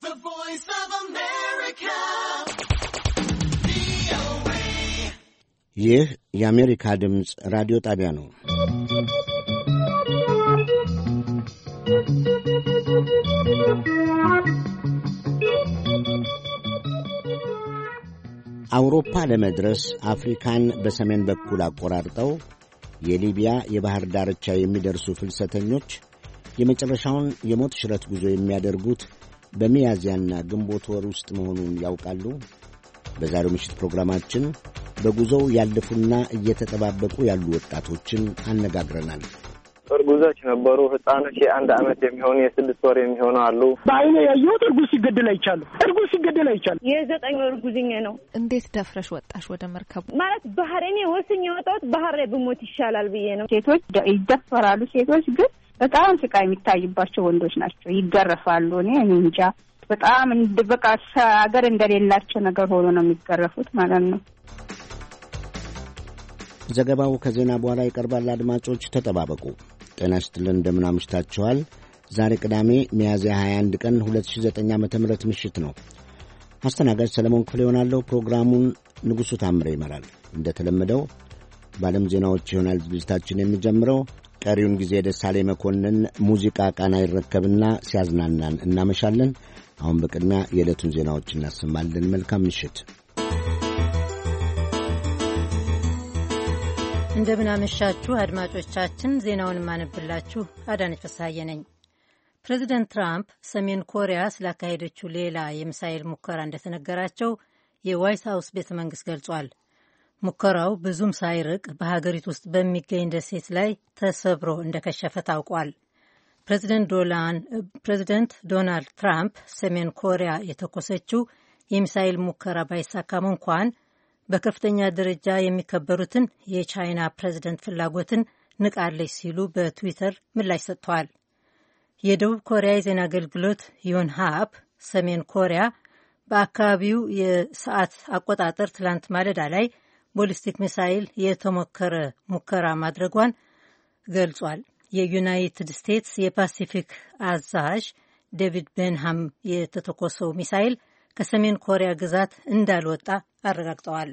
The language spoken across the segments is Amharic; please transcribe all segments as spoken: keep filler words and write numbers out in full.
The Voice of America. ይህ የአሜሪካ ድምፅ ራዲዮ ጣቢያ ነው። አውሮፓ ለመድረስ አፍሪካን በሰሜን በኩል አቆራርጠው የሊቢያ የባህር ዳርቻ የሚደርሱ ፍልሰተኞች የመጨረሻውን የሞት ሽረት ጉዞ የሚያደርጉት በሚያዝያና ግንቦት ወር ውስጥ መሆኑን ያውቃሉ? በዛሬው ምሽት ፕሮግራማችን በጉዞው ያለፉና እየተጠባበቁ ያሉ ወጣቶችን አነጋግረናል። እርጉዞች ነበሩ፣ ህፃኖች የአንድ አመት የሚሆኑ የስድስት ወር የሚሆኑ አሉ። በአይኔ ያየሁት እርጉዝ ሲገደል አይቻለሁ። እርጉዝ ሲገደል አይቻለሁ። የዘጠኝ ወር እርጉዝኛ ነው። እንዴት ደፍረሽ ወጣሽ ወደ መርከቡ? ማለት ባህር እኔ ወስኜ ወጣሁት ባህር ላይ ብሞት ይሻላል ብዬ ነው። ሴቶች ይደፈራሉ። ሴቶች ግን በጣም ስቃይ የሚታይባቸው ወንዶች ናቸው። ይገረፋሉ። እኔ እንጃ በጣም በቃ ሀገር እንደሌላቸው ነገር ሆኖ ነው የሚገረፉት ማለት ነው። ዘገባው ከዜና በኋላ ይቀርባል። አድማጮች ተጠባበቁ። ጤና ይስጥልን፣ እንደምን አምሽታችኋል። ዛሬ ቅዳሜ ሚያዝያ ሃያ አንድ ቀን ሁለት ሺህ ዘጠኝ ዓመተ ምህረት ምሽት ነው። አስተናጋጅ ሰለሞን ክፍሌ ይሆናለሁ። ፕሮግራሙን ንጉሡ ታምሬ ይመራል። እንደተለመደው በዓለም ዜናዎች ይሆናል ዝግጅታችን የሚጀምረው። ቀሪውን ጊዜ ደሳሌ መኮንን ሙዚቃ ቃና ይረከብና ሲያዝናናን እናመሻለን። አሁን በቅድሚያ የዕለቱን ዜናዎች እናሰማለን። መልካም ምሽት። እንደምናመሻችሁ አድማጮቻችን። ዜናውን የማነብላችሁ አዳነች ፍስሐዬ ነኝ። ፕሬዚደንት ትራምፕ ሰሜን ኮሪያ ስላካሄደችው ሌላ የሚሳኤል ሙከራ እንደተነገራቸው የዋይት ሀውስ ቤተ መንግሥት ገልጿል። ሙከራው ብዙም ሳይርቅ በሀገሪቱ ውስጥ በሚገኝ ደሴት ላይ ተሰብሮ እንደከሸፈ ታውቋል። ፕሬዚደንት ዶናልድ ትራምፕ ሰሜን ኮሪያ የተኮሰችው የሚሳኤል ሙከራ ባይሳካም እንኳን በከፍተኛ ደረጃ የሚከበሩትን የቻይና ፕሬዚደንት ፍላጎትን ንቃለች ሲሉ በትዊተር ምላሽ ሰጥተዋል። የደቡብ ኮሪያ የዜና አገልግሎት ዮንሃፕ ሰሜን ኮሪያ በአካባቢው የሰዓት አቆጣጠር ትላንት ማለዳ ላይ ቦሊስቲክ ሚሳይል የተሞከረ ሙከራ ማድረጓን ገልጿል። የዩናይትድ ስቴትስ የፓሲፊክ አዛዥ ዴቪድ ቤንሃም የተተኮሰው ሚሳይል ከሰሜን ኮሪያ ግዛት እንዳልወጣ አረጋግጠዋል።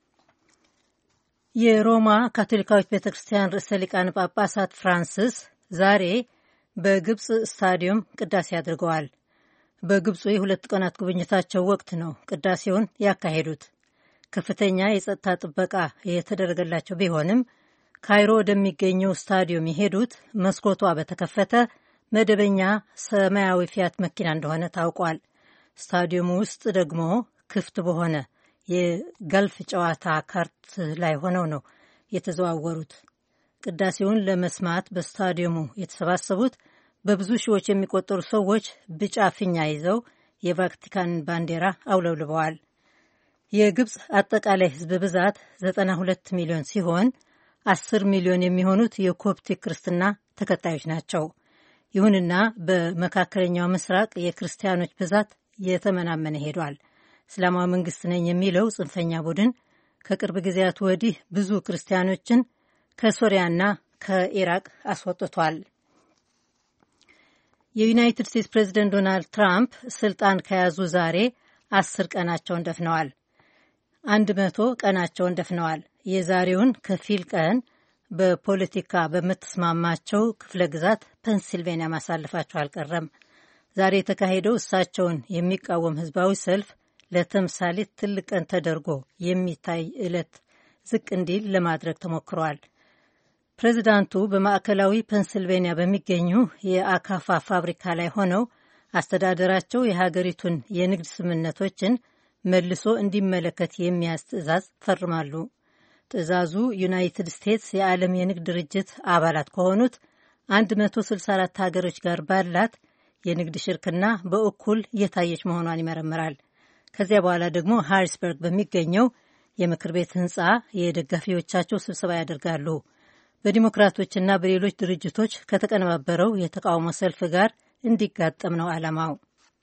የሮማ ካቶሊካዊት ቤተ ክርስቲያን ርዕሰ ሊቃነ ጳጳሳት ፍራንሲስ ዛሬ በግብፅ ስታዲየም ቅዳሴ አድርገዋል። በግብፁ የሁለት ቀናት ጉብኝታቸው ወቅት ነው ቅዳሴውን ያካሄዱት። ከፍተኛ የጸጥታ ጥበቃ የተደረገላቸው ቢሆንም ካይሮ ወደሚገኘው ስታዲየም የሄዱት መስኮቷ በተከፈተ መደበኛ ሰማያዊ ፊያት መኪና እንደሆነ ታውቋል። ስታዲየሙ ውስጥ ደግሞ ክፍት በሆነ የጋልፍ ጨዋታ ካርት ላይ ሆነው ነው የተዘዋወሩት። ቅዳሴውን ለመስማት በስታዲየሙ የተሰባሰቡት በብዙ ሺዎች የሚቆጠሩ ሰዎች ቢጫ ፊኛ ይዘው የቫቲካን ባንዲራ አውለብልበዋል። የግብፅ አጠቃላይ ሕዝብ ብዛት ዘጠና ሁለት ሚሊዮን ሲሆን አስር ሚሊዮን የሚሆኑት የኮፕቲክ ክርስትና ተከታዮች ናቸው። ይሁንና በመካከለኛው ምስራቅ የክርስቲያኖች ብዛት የተመናመነ ሄዷል። እስላማዊ መንግስት ነኝ የሚለው ጽንፈኛ ቡድን ከቅርብ ጊዜያት ወዲህ ብዙ ክርስቲያኖችን ከሶሪያና ከኢራቅ አስወጥቷል። የዩናይትድ ስቴትስ ፕሬዚደንት ዶናልድ ትራምፕ ስልጣን ከያዙ ዛሬ አስር ቀናቸውን ደፍነዋል። አንድ መቶ ቀናቸውን ደፍነዋል። የዛሬውን ከፊል ቀን በፖለቲካ በምትስማማቸው ክፍለ ግዛት ፔንሲልቬንያ ማሳለፋቸው አልቀረም። ዛሬ የተካሄደው እሳቸውን የሚቃወም ህዝባዊ ሰልፍ ለተምሳሌት ትልቅ ቀን ተደርጎ የሚታይ ዕለት ዝቅ እንዲል ለማድረግ ተሞክሯል። ፕሬዚዳንቱ በማዕከላዊ ፔንሲልቬንያ በሚገኙ የአካፋ ፋብሪካ ላይ ሆነው አስተዳደራቸው የሀገሪቱን የንግድ ስምምነቶችን መልሶ እንዲመለከት የሚያዝ ትዕዛዝ ፈርማሉ። ትዕዛዙ ዩናይትድ ስቴትስ የዓለም የንግድ ድርጅት አባላት ከሆኑት መቶ ስልሳ አራት ሀገሮች ጋር ባላት የንግድ ሽርክና በእኩል እየታየች መሆኗን ይመረምራል። ከዚያ በኋላ ደግሞ ሃሪስበርግ በሚገኘው የምክር ቤት ህንፃ የደጋፊዎቻቸው ስብሰባ ያደርጋሉ። በዲሞክራቶችና በሌሎች ድርጅቶች ከተቀነባበረው የተቃውሞ ሰልፍ ጋር እንዲጋጠም ነው ዓላማው።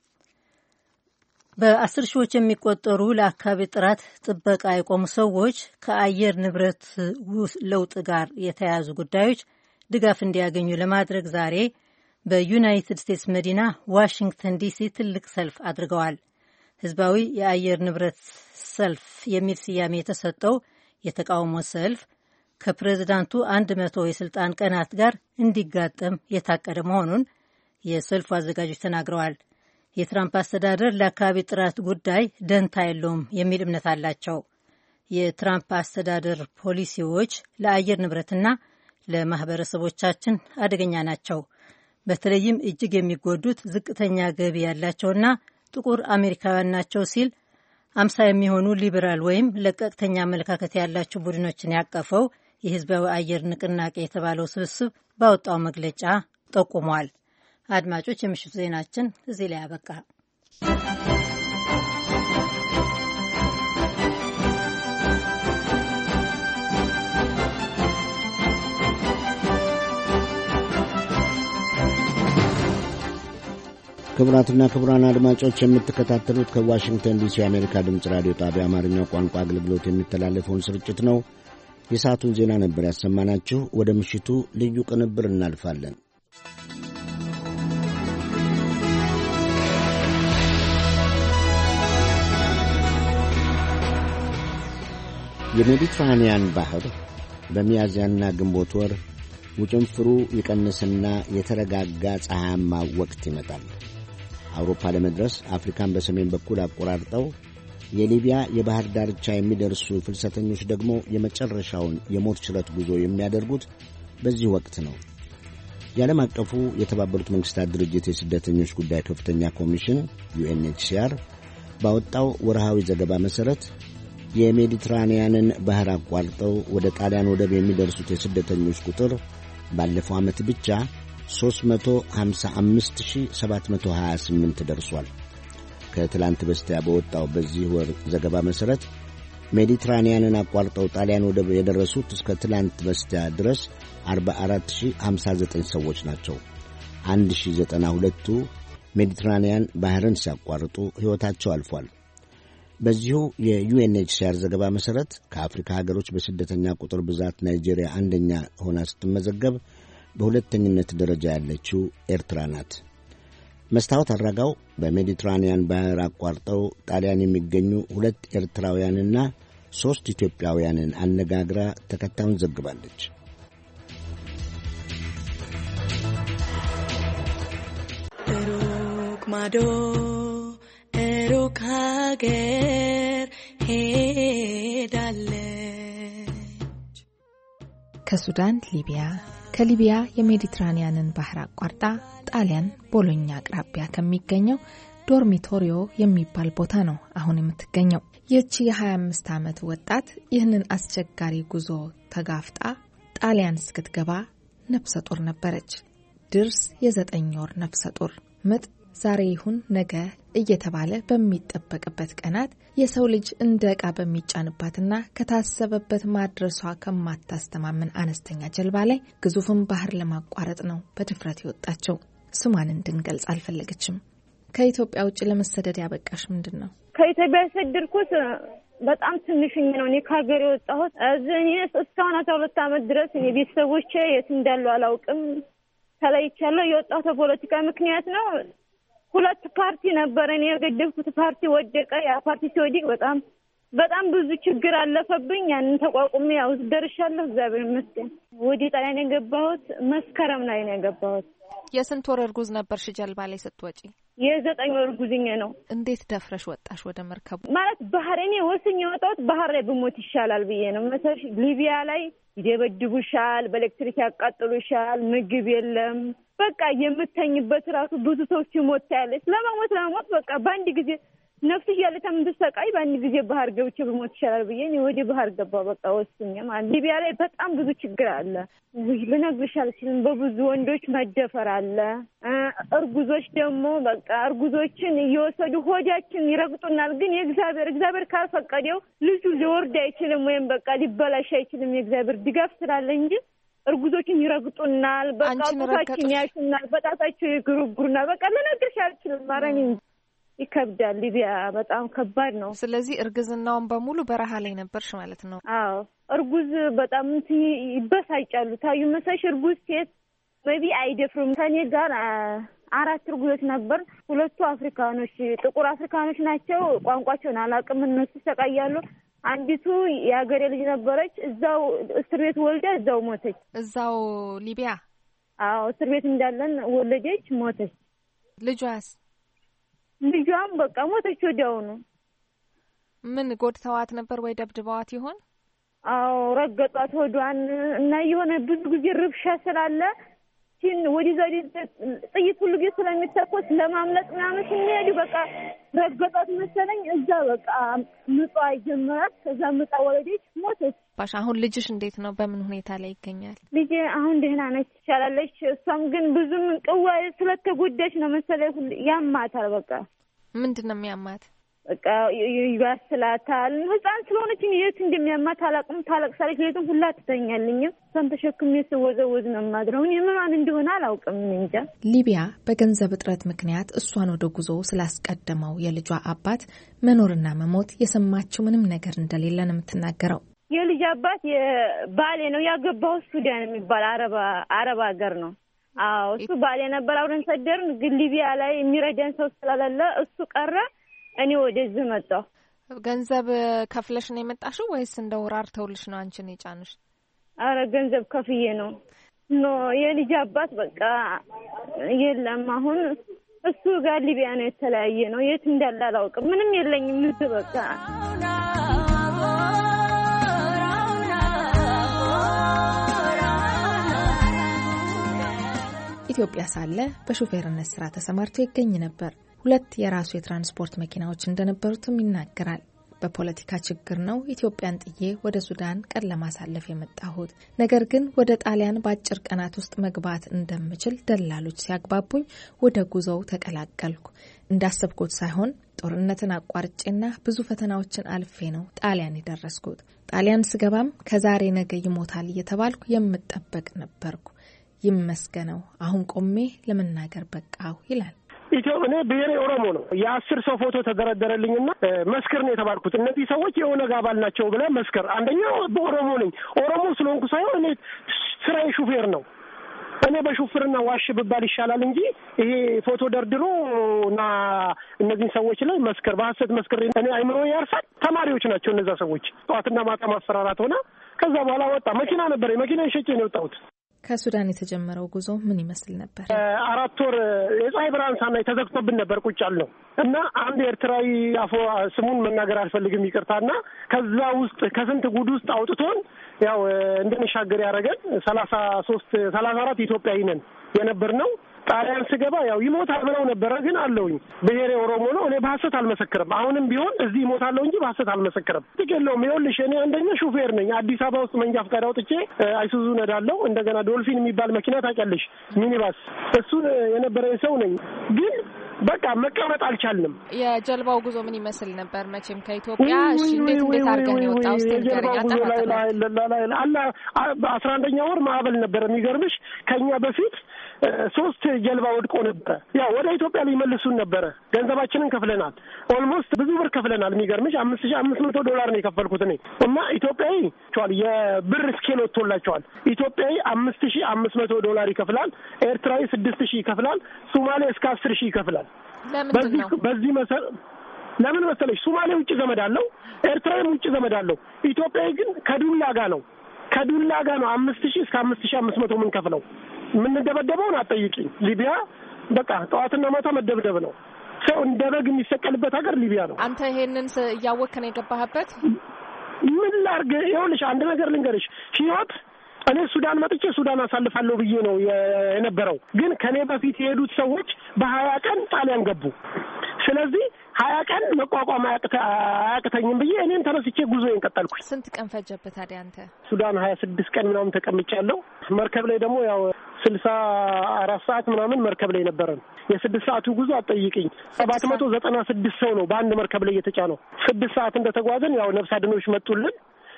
በአስር ሺዎች የሚቆጠሩ ለአካባቢ ጥራት ጥበቃ የቆሙ ሰዎች ከአየር ንብረት ለውጥ ጋር የተያያዙ ጉዳዮች ድጋፍ እንዲያገኙ ለማድረግ ዛሬ በዩናይትድ ስቴትስ መዲና ዋሽንግተን ዲሲ ትልቅ ሰልፍ አድርገዋል። ህዝባዊ የአየር ንብረት ሰልፍ የሚል ስያሜ የተሰጠው የተቃውሞ ሰልፍ ከፕሬዝዳንቱ አንድ መቶ የስልጣን ቀናት ጋር እንዲጋጠም የታቀደ መሆኑን የሰልፉ አዘጋጆች ተናግረዋል። የትራምፕ አስተዳደር ለአካባቢ ጥራት ጉዳይ ደንታ የለውም የሚል እምነት አላቸው። የትራምፕ አስተዳደር ፖሊሲዎች ለአየር ንብረትና ለማህበረሰቦቻችን አደገኛ ናቸው። በተለይም እጅግ የሚጎዱት ዝቅተኛ ገቢ ያላቸውና ጥቁር አሜሪካውያን ናቸው ሲል አምሳ የሚሆኑ ሊበራል ወይም ለቀቅተኛ አመለካከት ያላቸው ቡድኖችን ያቀፈው የህዝባዊ አየር ንቅናቄ የተባለው ስብስብ ባወጣው መግለጫ ጠቁሟል። አድማጮች፣ የምሽቱ ዜናችን እዚህ ላይ አበቃ። ክቡራትና ክቡራን አድማጮች የምትከታተሉት ከዋሽንግተን ዲሲ የአሜሪካ ድምፅ ራዲዮ ጣቢያ አማርኛው ቋንቋ አገልግሎት የሚተላለፈውን ስርጭት ነው። የሰዓቱን ዜና ነበር ያሰማናችሁ። ወደ ምሽቱ ልዩ ቅንብር እናልፋለን። የሜዲትራኒያን ባህር በሚያዝያና ግንቦት ወር ውጭንፍሩ ይቀንስና የተረጋጋ ፀሐያማ ወቅት ይመጣል። አውሮፓ ለመድረስ አፍሪካን በሰሜን በኩል አቆራርጠው የሊቢያ የባህር ዳርቻ የሚደርሱ ፍልሰተኞች ደግሞ የመጨረሻውን የሞት ሽረት ጉዞ የሚያደርጉት በዚህ ወቅት ነው። የዓለም አቀፉ የተባበሩት መንግሥታት ድርጅት የስደተኞች ጉዳይ ከፍተኛ ኮሚሽን ዩኤንኤችሲአር ባወጣው ወርሃዊ ዘገባ መሠረት የሜዲትራኒያንን ባህር አቋርጠው ወደ ጣሊያን ወደብ የሚደርሱት የስደተኞች ቁጥር ባለፈው ዓመት ብቻ ሦስት መቶ ሃምሳ አምስት ሺህ ሰባት መቶ ሀያ ስምንት ደርሷል። ከትላንት በስቲያ በወጣው በዚህ ወር ዘገባ መሠረት ሜዲትራኒያንን አቋርጠው ጣሊያን ወደብ የደረሱት እስከ ትላንት በስቲያ ድረስ አርባ አራት ሺህ ሃምሳ ዘጠኝ ሰዎች ናቸው። አንድ ሺህ ዘጠና ሁለቱ ሜዲትራኒያን ባህርን ሲያቋርጡ ሕይወታቸው አልፏል። በዚሁ የዩኤንኤችሲአር ዘገባ መሠረት ከአፍሪካ ሀገሮች በስደተኛ ቁጥር ብዛት ናይጄሪያ አንደኛ ሆና ስትመዘገብ በሁለተኝነት ደረጃ ያለችው ኤርትራ ናት። መስታወት አድራጋው በሜዲትራኒያን ባህር አቋርጠው ጣሊያን የሚገኙ ሁለት ኤርትራውያንና ሦስት ኢትዮጵያውያንን አነጋግራ ተከታዩን ዘግባለች። ሩቅ ማዶ ሩቅ ሀገር ሄዳለች። ከሱዳን ሊቢያ፣ ከሊቢያ የሜዲትራኒያንን ባህር አቋርጣ ጣሊያን ቦሎኛ አቅራቢያ ከሚገኘው ዶርሚቶሪዮ የሚባል ቦታ ነው አሁን የምትገኘው። ይህች የሀያ አምስት ዓመት ወጣት ይህንን አስቸጋሪ ጉዞ ተጋፍጣ ጣሊያን እስክትገባ ነፍሰ ጡር ነበረች። ድርስ የዘጠኝ ወር ነፍሰ ጡር ምጥ ዛሬ ይሁን ነገ እየተባለ በሚጠበቅበት ቀናት የሰው ልጅ እንደ ዕቃ በሚጫንባትና ከታሰበበት ማድረሷ ከማታስተማምን አነስተኛ ጀልባ ላይ ግዙፍን ባህር ለማቋረጥ ነው በድፍረት የወጣቸው። ስሟን እንድንገልጽ አልፈለገችም። ከኢትዮጵያ ውጭ ለመሰደድ ያበቃሽ ምንድን ነው? ከኢትዮጵያ የሰደድኩት በጣም ትንሽኝ ነው። እኔ ከሀገር የወጣሁት እኔ እስካሁን አስራ ሁለት ዓመት ድረስ እኔ ቤተሰቦቼ የት እንዳሉ አላውቅም። ተለይቻለሁ። የወጣሁት በፖለቲካ ምክንያት ነው። ሁለት ፓርቲ ነበር። እኔ የገደልኩት ፓርቲ ወደቀ። ያ ፓርቲ ሲወድቅ በጣም በጣም ብዙ ችግር አለፈብኝ። ያንን ተቋቁሜ ያው ደርሻለሁ። እግዚአብሔር ይመስገን። ወደ ጣሊያን የገባሁት መስከረም ላይ ነው የገባሁት። የስንት ወር እርጉዝ ነበርሽ ጀልባ ላይ ስትወጪ? የዘጠኝ ወር እርጉዝኝ ነው። እንዴት ደፍረሽ ወጣሽ ወደ መርከቡ? ማለት ባህር እኔ ወስኜ ወጣሁት ባህር ላይ ብሞት ይሻላል ብዬ ነው። መሰለሽ ሊቢያ ላይ ይደበድቡሻል፣ በኤሌክትሪክ ያቃጥሉሻል፣ ምግብ የለም። በቃ የምተኝበት ራሱ ብዙ ሰዎች ይሞት ያለች ለማሞት ለማሞት በቃ በአንድ ጊዜ ነፍስ ያለታ ምን ተሰቃይ በአንድ ጊዜ ባህር ገብቼ ብሞት ይሻላል ብዬ ነው ወደ ባህር ገባሁ። በቃ ወስኜ ማለት ሊቢያ ላይ በጣም ብዙ ችግር አለ። ወይ ልነግርሽ አልችልም። በብዙ ወንዶች መደፈር አለ። እርጉዞች ደግሞ በቃ እርጉዞችን እየወሰዱ ሆዳችን ይረግጡናል። ግን የእግዚአብሔር እግዚአብሔር ካልፈቀደው ልጁ ሊወርድ አይችልም ወይም በቃ ሊበላሽ አይችልም። የእግዚአብሔር ድጋፍ ስላለ እንጂ እርጉዞችን ይረግጡናል። በቃ ቁታችን ያሽናል፣ በጣታቸው ይግሩግሩናል። በቃ ልነግርሽ አልችልም። ማረኝ ይከብዳል። ሊቢያ በጣም ከባድ ነው። ስለዚህ እርግዝናውን በሙሉ በረሃ ላይ ነበርሽ ማለት ነው? አዎ። እርጉዝ በጣም ይበሳጫሉ። ታዩ መሰሽ እርጉዝ ሴት maybe አይደፍሩም ከኔ ጋር አራት እርጉዞች ነበር ሁለቱ አፍሪካኖች ጥቁር አፍሪካኖች ናቸው ቋንቋቸውን አላውቅም እነሱ ተቀያሉ አንዲቱ ያገሬ ልጅ ነበረች እዛው እስር ቤት ወልዳ እዛው ሞተች እዛው ሊቢያ አዎ እስር ቤት እንዳለን ወለደች ሞተች ልጇስ ልጇም በቃ ሞተች ወዲያው ነው ምን ጎድተዋት ነበር ወይ ደብድበዋት ይሆን አዎ ረገጧት ወዷን እና የሆነ ብዙ ጊዜ ርብሻ ስላለ ሲን ወዲ ዘዲ ጥይት ሁሉ ጊዜ ስለሚተኮስ ለማምለጥ ምናምን ሲሄዱ በቃ ረገጧት መሰለኝ እዛ በቃ ምጧ ጀመራት ከዛ ምጣ ወለደች ሞተች ባሽ አሁን ልጅሽ እንዴት ነው በምን ሁኔታ ላይ ይገኛል ልጄ አሁን ደህና ነች ይቻላለች እሷም ግን ብዙም ቅዋ ስለተጎዳች ነው መሰለኝ ያማታል በቃ ምንድነው የሚያማት በቃ ይባስላታል ህፃን ስለሆነች የት እንደሚያማት አላቅም ታለቅሳለች ለየትም ሁላ ትተኛልኝ ተንተሸክም የሰወዘወዝ ነው ማድረው የማን እንደሆነ አላውቅም እንጃ ሊቢያ በገንዘብ እጥረት ምክንያት እሷን ወደ ጉዞ ስላስቀደመው የልጇ አባት መኖርና መሞት የሰማችው ምንም ነገር እንደሌለ ነው የምትናገረው የልጅ አባት የባሌ ነው ያገባው ሱዳን የሚባል አረባ አረባ ሀገር ነው አዎ እሱ ባሌ ነበር አብረን ሰደርን ግን ሊቢያ ላይ የሚረዳን ሰው ስለሌለ እሱ ቀረ እኔ ወደዚህ መጣሁ ገንዘብ ከፍለሽ ነው የመጣሽው ወይስ እንደው ራርተውልሽ ነው አንቺን የጫንሽ አረ ገንዘብ ከፍዬ ነው ኖ የልጅ አባት በቃ የለም አሁን እሱ ጋር ሊቢያ ነው የተለያየ ነው የት እንዳለ አላውቅም ምንም የለኝም በቃ ኢትዮጵያ ሳለ በሹፌርነት ስራ ተሰማርቶ ይገኝ ነበር ሁለት የራሱ የትራንስፖርት መኪናዎች እንደነበሩትም ይናገራል በፖለቲካ ችግር ነው ኢትዮጵያን ጥዬ ወደ ሱዳን ቀን ለማሳለፍ የመጣሁት ነገር ግን ወደ ጣሊያን በአጭር ቀናት ውስጥ መግባት እንደምችል ደላሎች ሲያግባቡኝ ወደ ጉዞው ተቀላቀልኩ እንዳሰብኩት ሳይሆን ጦርነትን አቋርጬና ብዙ ፈተናዎችን አልፌ ነው ጣሊያን የደረስኩት ጣሊያን ስገባም ከዛሬ ነገ ይሞታል እየተባልኩ የምጠበቅ ነበርኩ ይመስገነው አሁን ቆሜ ለመናገር በቃው ይላል ኢትዮጵያ ብሔሬ ኦሮሞ ነው የአስር ሰው ፎቶ ተደረደረልኝና መስከር ነው የተባልኩት እነዚህ ሰዎች የሆነ ጋባል ናቸው ብለ መስከር አንደኛው በኦሮሞ ነኝ ኦሮሞ ስለሆንኩ ሳይሆን እኔ ስራዬ ሹፌር ነው እኔ በሹፍርና ዋሽ ብባል ይሻላል እንጂ ይሄ ፎቶ ደርድሮና እነዚህ ሰዎች ላይ መስከር በሐሰት መስከር እኔ አይምሮ ያርፋል ተማሪዎች ናቸው እነዛ ሰዎች ጧትና ማታ ማስፈራራት ሆነ ከዛ በኋላ ወጣ መኪና ነበር መኪናን ሸጬ ነው የወጣሁት ከሱዳን የተጀመረው ጉዞ ምን ይመስል ነበር አራት ወር የፀሐይ ብርሃን ሳናይ ተዘግቶብን ነበር ቁጭ ያልነው እና አንድ ኤርትራዊ አፎ ስሙን መናገር አልፈልግም ይቅርታና ከዛ ውስጥ ከስንት ጉድ ውስጥ አውጥቶን ያው እንደነሻገር ያረጋል ሰላሳ ሶስት ሰላሳ አራት ኢትዮጵያዊ ነን የነበርነው ጣሊያን ስገባ ያው ይሞታል ብለው ነበር ግን አለውኝ ብሔሬ ኦሮሞ ነው እኔ በሐሰት አልመሰክርም አሁንም ቢሆን እዚህ ይሞታለው እንጂ በሐሰት አልመሰክርም ትከለው ይኸውልሽ እኔ አንደኛ ሹፌር ነኝ አዲስ አበባ ውስጥ መንጃ ፈቃድ አውጥቼ አይሱዙ ነዳለው እንደገና ዶልፊን የሚባል መኪና ታውቂያለሽ ሚኒባስ እሱን የነበረ ሰው ነኝ ግን በቃ መቀመጥ አልቻልንም የጀልባው ጉዞ ምን ይመስል ነበር መቼም ከኢትዮጵያ እሺ እንዴት እንዴት አድርገን የወጣው ስለገረኛ ተባለ አላ በአስራ አንደኛ ወር ማዕበል ነበር የሚገርምሽ ከኛ በፊት ሶስት ጀልባ ወድቆ ነበር ያው ወደ ኢትዮጵያ ሊመልሱን ነበር ገንዘባችንን ከፍለናል ኦልሞስት ብዙ ብር ከፍለናል የሚገርምሽ አምስት ሺህ አምስት መቶ ዶላር ነው የከፈልኩት እኔ እና ኢትዮጵያዊ ቻል የብር ስኬል ወጥቶላቸዋል ኢትዮጵያዊ አምስት ሺህ አምስት መቶ ዶላር ይከፍላል ኤርትራዊ ስድስት ሺህ ይከፍላል ሶማሌ እስከ አስር ሺህ ይከፍላል በዚህ በዚህ መሰል ለምን መሰለሽ ሶማሌ ውጭ ዘመድ አለው ኤርትራዊም ውጭ ዘመድ አለው ኢትዮጵያዊ ግን ከዱላ ጋር ነው ከዱላ ጋር ነው አምስት ሺህ እስከ አምስት ሺህ አምስት መቶ ምን ከፍለው ምን እንደበደበው አጠይቂኝ ሊቢያ በቃ ጧትና ማታ መደብደብ ነው ሰው እንደበግ የሚሰቀልበት ሀገር ሊቢያ ነው አንተ ይሄንን ያወከነ የገባህበት ምን ላርገ ይኸውልሽ አንድ ነገር ልንገርሽ ህይወት እኔ ሱዳን መጥቼ ሱዳን አሳልፋለሁ ብዬ ነው የነበረው ግን ከኔ በፊት የሄዱት ሰዎች በሀያ ቀን ጣሊያን ገቡ ስለዚህ ሀያ ቀን መቋቋም አያቅተኝም ብዬ እኔን ተነስቼ ጉዞዬን ቀጠልኩኝ ስንት ቀን ፈጀበት ታዲያ አንተ ሱዳን ሀያ ስድስት ቀን ምናምን ተቀምጫለሁ መርከብ ላይ ደግሞ ያው ስልሳ አራት ሰዓት ምናምን መርከብ ላይ ነበረን የስድስት ሰዓቱ ጉዞ አጠይቅኝ ሰባት መቶ ዘጠና ስድስት ሰው ነው በአንድ መርከብ ላይ የተጫነው ስድስት ሰዓት እንደተጓዘን ያው ነፍስ አድኖች መጡልን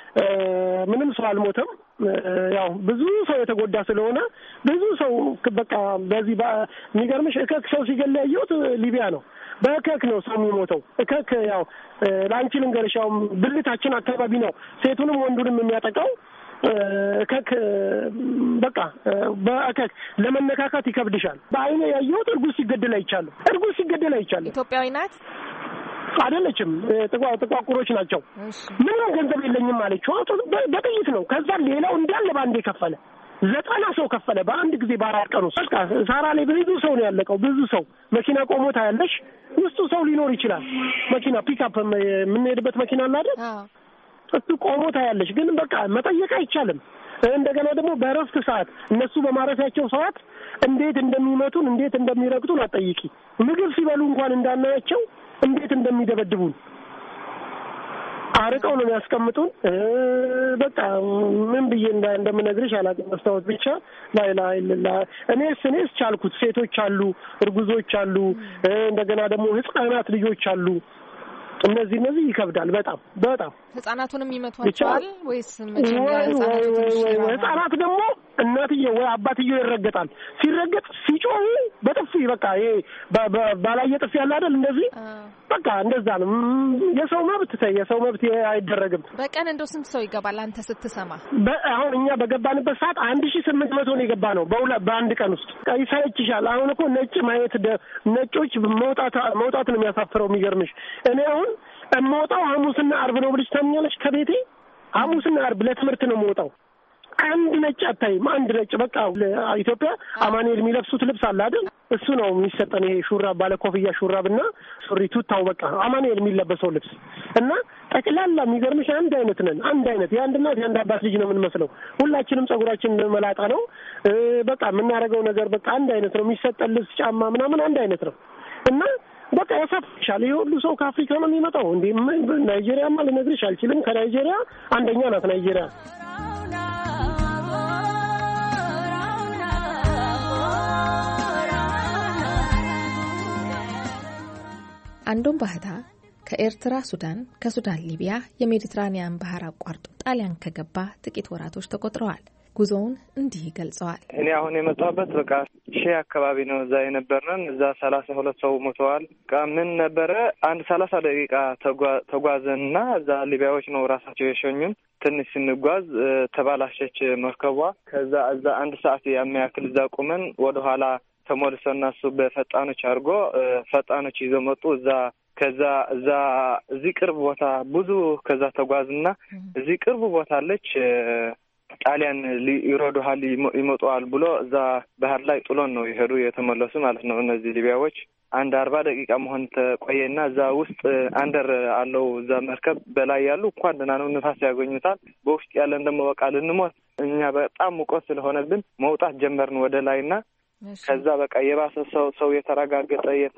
ምንም ሰው አልሞተም ያው ብዙ ሰው የተጎዳ ስለሆነ ብዙ ሰው በቃ በዚህ የሚገርምሽ እከክ ሰው ሲገል ያየሁት ሊቢያ ነው በእከክ ነው ሰው የሚሞተው እከክ ያው ላንቺ ልንገርሽ ያው ብልታችን አካባቢ ነው ሴቱንም ወንዱንም የሚያጠቃው ከክ በቃ በአከክ ለመነካካት ይከብድሻል። በአይኔ ያየሁት እርጉዝ ሲገደል አይቻለሁ። እርጉዝ ሲገደል አይቻለሁ። ኢትዮጵያዊ ናት አይደለችም። ጥቋ ጥቋቁሮች ናቸው። ምንም ገንዘብ የለኝም ማለችው በጥይት ነው። ከዛ ሌላው እንዳለ ባንዴ ከፈለ። ዘጠና ሰው ከፈለ በአንድ ጊዜ በአራት ቀን ውስጥ። በቃ ሳራ ላይ ብዙ ሰው ነው ያለቀው። ብዙ ሰው መኪና ቆሞ ታያለሽ። ውስጡ ሰው ሊኖር ይችላል። መኪና ፒክአፕ የምንሄድበት መኪና አለ አይደል? እሱ ቆሞ ታያለሽ። ግን በቃ መጠየቅ አይቻልም። እንደገና ደግሞ በእረፍት ሰዓት እነሱ በማረፊያቸው ሰዓት እንዴት እንደሚመቱን እንዴት እንደሚረግጡን አጠይቂ። ምግብ ሲበሉ እንኳን እንዳናያቸው እንዴት እንደሚደበድቡን አርቀው ነው የሚያስቀምጡን። በቃ ምን ብዬ እንደምነግርሽ አላውቅም። መስታወት ብቻ ላይ ላይ ላይ እኔስ እኔስ ቻልኩት። ሴቶች አሉ፣ እርጉዞች አሉ፣ እንደገና ደግሞ ህፃናት ልጆች አሉ። እነዚህ እነዚህ ይከብዳል በጣም በጣም። ህፃናቱንም ይመቷቸዋል ወይስ መጀመሪያ ህፃናት ደግሞ እናትየው ወይ አባትየው ይረገጣል። ሲረገጥ ሲጮህ በጥፊ በቃ ይሄ ባላየ ጥፊ ያለ አይደል? እንደዚህ በቃ እንደዛ ነው። የሰው መብት ተይ፣ የሰው መብት አይደረግም። በቀን እንደው ስንት ሰው ይገባል አንተ ስትሰማ? አሁን እኛ በገባንበት ሰዓት አንድ ሺህ ስምንት መቶ ነው የገባ ነው በአንድ ቀን ውስጥ። ይሳይችሻል። አሁን እኮ ነጭ ማየት ነጮች መውጣት መውጣት ነው የሚያሳፍረው። የሚገርምሽ እኔ አሁን እምወጣው ሐሙስና ዓርብ ነው ብለሽ ታምኛለሽ? ከቤቴ ሐሙስና ዓርብ ለትምህርት ነው የምወጣው። አንድ ነጭ አታይም። አንድ ነጭ በቃ ኢትዮጵያ አማኑኤል የሚለብሱት ልብስ አለ አይደል? እሱ ነው የሚሰጠን። ይሄ ሹራብ ባለ ኮፍያ ሹራብና ሱሪ ቱታው በቃ አማኑኤል የሚለበሰው ልብስ እና ጠቅላላ የሚገርምሽ አንድ አይነት ነን። አንድ አይነት የአንድ እናት የአንድ አባት ልጅ ነው የምንመስለው። ሁላችንም ጸጉራችን መላጣ ነው። በቃ የምናደርገው ነገር በቃ አንድ አይነት ነው። የሚሰጠን ልብስ፣ ጫማ ምናምን አንድ አይነት ነው እና በቃ ያሳፍሻል። ይሄ ሁሉ ሰው ከአፍሪካ ነው የሚመጣው እንዴ? ናይጄሪያማ ልነግርሽ አልችልም። ከናይጄሪያ አንደኛ ናት ናይጄሪያ። አንዱም ባህታ ከኤርትራ ሱዳን፣ ከሱዳን ሊቢያ የሜዲትራኒያን ባህር አቋርጦ ጣሊያን ከገባ ጥቂት ወራቶች ተቆጥረዋል። ጉዞውን እንዲህ ገልጸዋል። እኔ አሁን የመጣሁበት በቃ ሺህ አካባቢ ነው እዛ የነበርነን። እዛ ሰላሳ ሁለት ሰው ሞተዋል። በቃ ምን ነበረ አንድ ሰላሳ ደቂቃ ተጓዘንና እዛ ሊቢያዎች ነው ራሳቸው የሸኙን። ትንሽ ስንጓዝ ተባላሸች መርከቧ። ከዛ እዛ አንድ ሰዓት የሚያክል እዛ ቁመን ወደኋላ ተሞልሰና እሱ በፈጣኖች አድርጎ ፈጣኖች ይዘው መጡ። እዛ ከዛ እዛ እዚህ ቅርብ ቦታ ብዙ ከዛ ተጓዝና እዚህ ቅርብ ቦታ አለች ጣሊያን ይሮዱሃል ይመጡዋል ብሎ እዛ ባህር ላይ ጥሎን ነው ይሄዱ የተመለሱ ማለት ነው። እነዚህ ሊቢያዎች አንድ አርባ ደቂቃ መሆን ተቆየና እዛ ውስጥ አንደር አለው እዛ መርከብ በላይ ያሉ እንኳን ደህና ነው ንፋስ ያገኙታል። በውስጥ ያለን ደግሞ በቃ ልንሞት እኛ በጣም ሙቀት ስለሆነብን መውጣት ጀመርን ወደ ላይና ከዛ በቃ የባሰ ሰው ሰው የተረጋገጠ የተ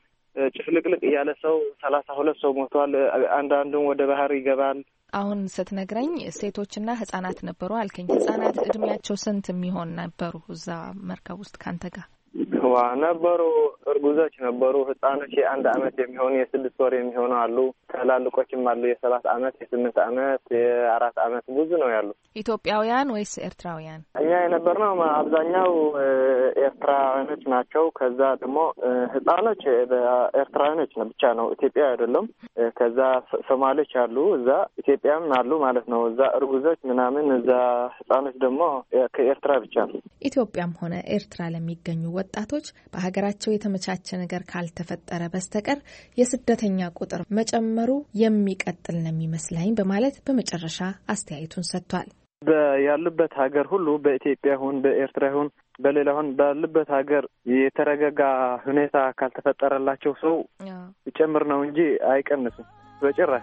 ጭፍልቅልቅ ያለ ሰው ሰላሳ ሁለት ሰው ሞቷል። አንዳንዱም ወደ ባህር ይገባል። አሁን ስትነግረኝ ሴቶችና ህጻናት ነበሩ አልከኝ። ህጻናት እድሜያቸው ስንት የሚሆን ነበሩ እዛ መርከብ ውስጥ ካንተ ጋር? ዋ ነበሩ፣ እርጉዞች ነበሩ፣ ህጻኖች የአንድ አመት የሚሆኑ የስድስት ወር የሚሆኑ አሉ፣ ትላልቆችም አሉ፣ የሰባት አመት የስምንት አመት የአራት አመት ብዙ ነው ያሉ። ኢትዮጵያውያን ወይስ ኤርትራውያን? እኛ የነበርነው አብዛኛው ኤርትራውያኖች ናቸው። ከዛ ደግሞ ህጻኖች ኤርትራውያኖች ነው ብቻ ነው፣ ኢትዮጵያ አይደለም። ከዛ ሶማሌዎች አሉ፣ እዛ ኢትዮጵያም አሉ ማለት ነው። እዛ እርጉዞች ምናምን፣ እዛ ህጻኖች ደግሞ ከኤርትራ ብቻ ነው። ኢትዮጵያም ሆነ ኤርትራ ለሚገኙ ወጣቶች በሀገራቸው የተመቻቸ ነገር ካልተፈጠረ በስተቀር የስደተኛ ቁጥር መጨመሩ የሚቀጥል ነው የሚመስለኝ በማለት በመጨረሻ አስተያየቱን ሰጥቷል። ያሉበት ሀገር ሁሉ በኢትዮጵያ ይሁን በኤርትራ ይሁን በሌላ ይሁን ባሉበት ሀገር የተረጋጋ ሁኔታ ካልተፈጠረላቸው ሰው ይጨምር ነው እንጂ አይቀንስም በጭራሽ።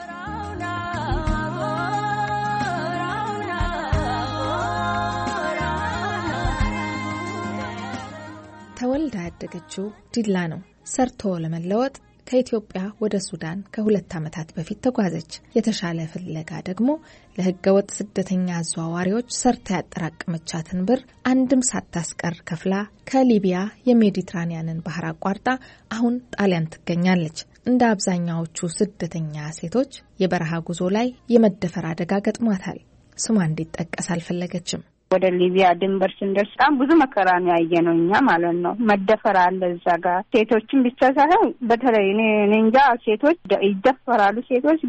ተወልዳ ያደገችው ዲላ ነው። ሰርቶ ለመለወጥ ከኢትዮጵያ ወደ ሱዳን ከሁለት ዓመታት በፊት ተጓዘች። የተሻለ ፍለጋ ደግሞ ለህገወጥ ስደተኛ አዘዋዋሪዎች ሰርታ ያጠራቀመቻትን ብር አንድም ሳታስቀር ከፍላ ከሊቢያ የሜዲትራኒያንን ባህር አቋርጣ አሁን ጣሊያን ትገኛለች። እንደ አብዛኛዎቹ ስደተኛ ሴቶች የበረሃ ጉዞ ላይ የመደፈር አደጋ ገጥሟታል። ስሟ እንዲጠቀስ አልፈለገችም። ወደ ሊቢያ ድንበር ስንደርስ በጣም ብዙ መከራ ነው ያየነው እኛ ማለት ነው። መደፈር አለ እዛ ጋር ሴቶችን ብቻ ሳይሆን በተለይ እኔ እንጃ ሴቶች ይደፈራሉ። ሴቶች ግን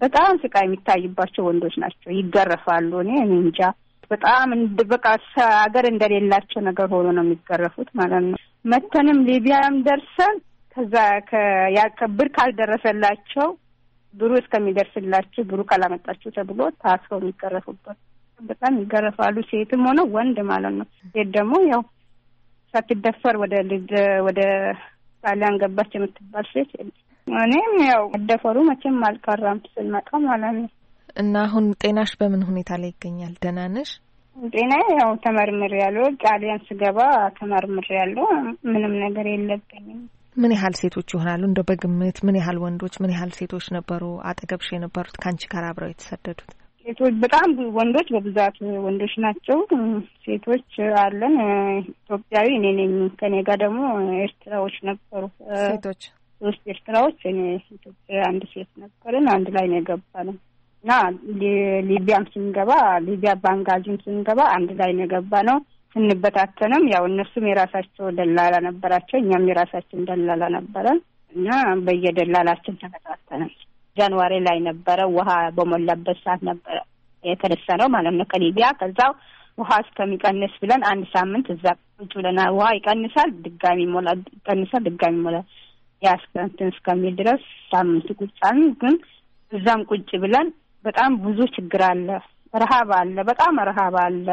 በጣም ስቃይ የሚታይባቸው ወንዶች ናቸው። ይገረፋሉ። እኔ እንጃ በጣም በቃ ሀገር እንደሌላቸው ነገር ሆኖ ነው የሚገረፉት ማለት ነው። መተንም ሊቢያም ደርሰን ከዛ ከያከብር ካልደረሰላቸው ብሩ እስከሚደርስላቸው ብሩ ካላመጣቸው ተብሎ ታስረው የሚገረፉበት በጣም ይገረፋሉ። ሴትም ሆነ ወንድ ማለት ነው። ሴት ደግሞ ያው ሳትደፈር ወደ ልጅ ወደ ጣሊያን ገባች የምትባል ሴት እኔም ያው መደፈሩ መቼም አልቀረም ስንመጣ ማለት ነው። እና አሁን ጤናሽ በምን ሁኔታ ላይ ይገኛል? ደህና ነሽ? ጤናዬ ያው ተመርምሬያለሁ። ጣሊያን ስገባ ተመርምሬያለሁ። ምንም ነገር የለብኝም። ምን ያህል ሴቶች ይሆናሉ እንደው በግምት? ምን ያህል ወንዶች ምን ያህል ሴቶች ነበሩ አጠገብሽ የነበሩት ካንቺ ጋር አብረው የተሰደዱት? ሴቶች በጣም ወንዶች በብዛት ወንዶች ናቸው። ሴቶች አለን። ኢትዮጵያዊ እኔ ነኝ። ከኔ ጋር ደግሞ ኤርትራዎች ነበሩ። ሴቶች ሶስት ኤርትራዎች፣ እኔ ኢትዮጵያ አንድ ሴት ነበርን። አንድ ላይ ነው የገባነው እና ሊቢያም ስንገባ ሊቢያ ባንጋዚም ስንገባ አንድ ላይ ነው የገባነው። ስንበታተንም ያው እነሱም የራሳቸው ደላላ ነበራቸው፣ እኛም የራሳችን ደላላ ነበረን እና በየደላላችን ተበታተንን። ጃንዋሪ ላይ ነበረ ውሃ በሞላበት ሰዓት ነበረ የተነሳነው ማለት ነው ከሊቢያ። ከዛው ውሃ እስከሚቀንስ ብለን አንድ ሳምንት እዛ ቁጭ ብለናል። ውሃ ይቀንሳል፣ ድጋሚ ሞላ፣ ይቀንሳል፣ ድጋሚ ሞላ ያስከንትን እስከሚል ድረስ ሳምንት ቁጭ አልን። ግን እዛም ቁጭ ብለን በጣም ብዙ ችግር አለ፣ ረሃብ አለ፣ በጣም ረሃብ አለ።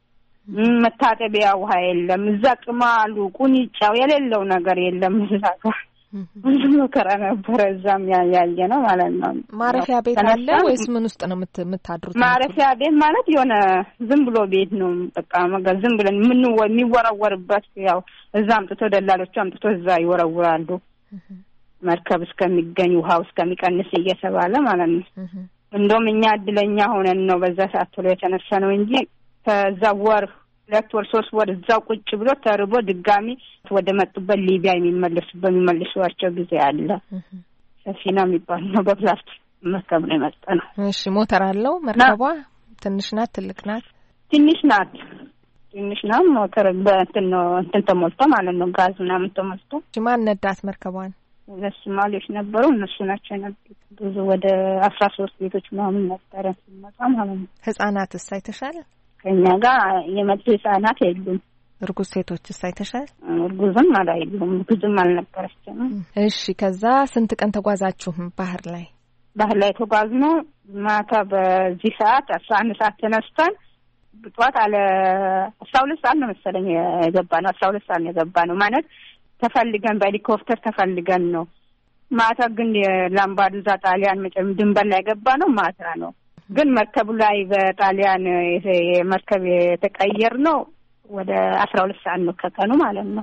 መታጠቢያ ውሃ የለም። እዛ ቅማሉ ቁንጫው የሌለው ነገር የለም። እዛ ጋር ብዙ መከራ ነበረ። እዛም ያያየ ነው ማለት ነው። ማረፊያ ቤት አለ ወይስ ምን ውስጥ ነው የምታድሩት? ማረፊያ ቤት ማለት የሆነ ዝም ብሎ ቤት ነው። በቃ መገ ዝም ብለን ምን የሚወረወርበት ያው እዛ አምጥቶ ደላሎቹ አምጥቶ እዛ ይወረውራሉ። መርከብ እስከሚገኝ ውሃው እስከሚቀንስ እየተባለ ማለት ነው። እንደውም እኛ እድለኛ ሆነን ነው በዛ ሰዓት ቶሎ የተነሳ ነው እንጂ ከዛ ወር ሁለት ወር ሶስት ወር እዛው ቁጭ ብሎ ተርቦ ድጋሚ ወደ መጡበት ሊቢያ የሚመለሱ በሚመልሱዋቸው ጊዜ አለ። ሰፊና የሚባል ነው በፕላስቲክ መርከብ ነው የመጣ ነው። እሺ ሞተር አለው መርከቧ? ትንሽ ናት ትልቅ ናት? ትንሽ ናት ትንሽ ናት። ሞተር በእንትን ነው እንትን ተሞልቶ ማለት ነው ጋዝ ምናምን ተሞልቶ። ማን ነዳት መርከቧን? ሁለት ሶማሌዎች ነበሩ፣ እነሱ ናቸው የነዱት። ብዙ ወደ አስራ ሶስት ቤቶች ምናምን ነበረ ሲመጣ ማለት ነው። ህጻናትስ አይተሻል? ከኛ ጋር የመጡ ህጻናት የሉም። እርጉዝ ሴቶችስ አይተሻል? እርጉዝም አላየሁም፣ እርጉዝም አልነበረችም። እሺ ከዛ ስንት ቀን ተጓዛችሁ ባህር ላይ? ባህር ላይ ተጓዝነው ማታ በዚህ ሰዓት አስራ አንድ ሰዓት ተነስተን ብጧት አለ አስራ ሁለት ሰዓት ነው መሰለኝ የገባነው። አስራ ሁለት ሰዓት ነው የገባነው ማለት ተፈልገን በሄሊኮፕተር ተፈልገን ነው። ማታ ግን የላምባዱዛ ጣሊያን መጨም ድንበር ላይ ገባነው ማታ ነው። ግን መርከቡ ላይ በጣሊያን የመርከብ የተቀየር ነው ወደ አስራ ሁለት ሰዓት ነው ከቀኑ ማለት ነው።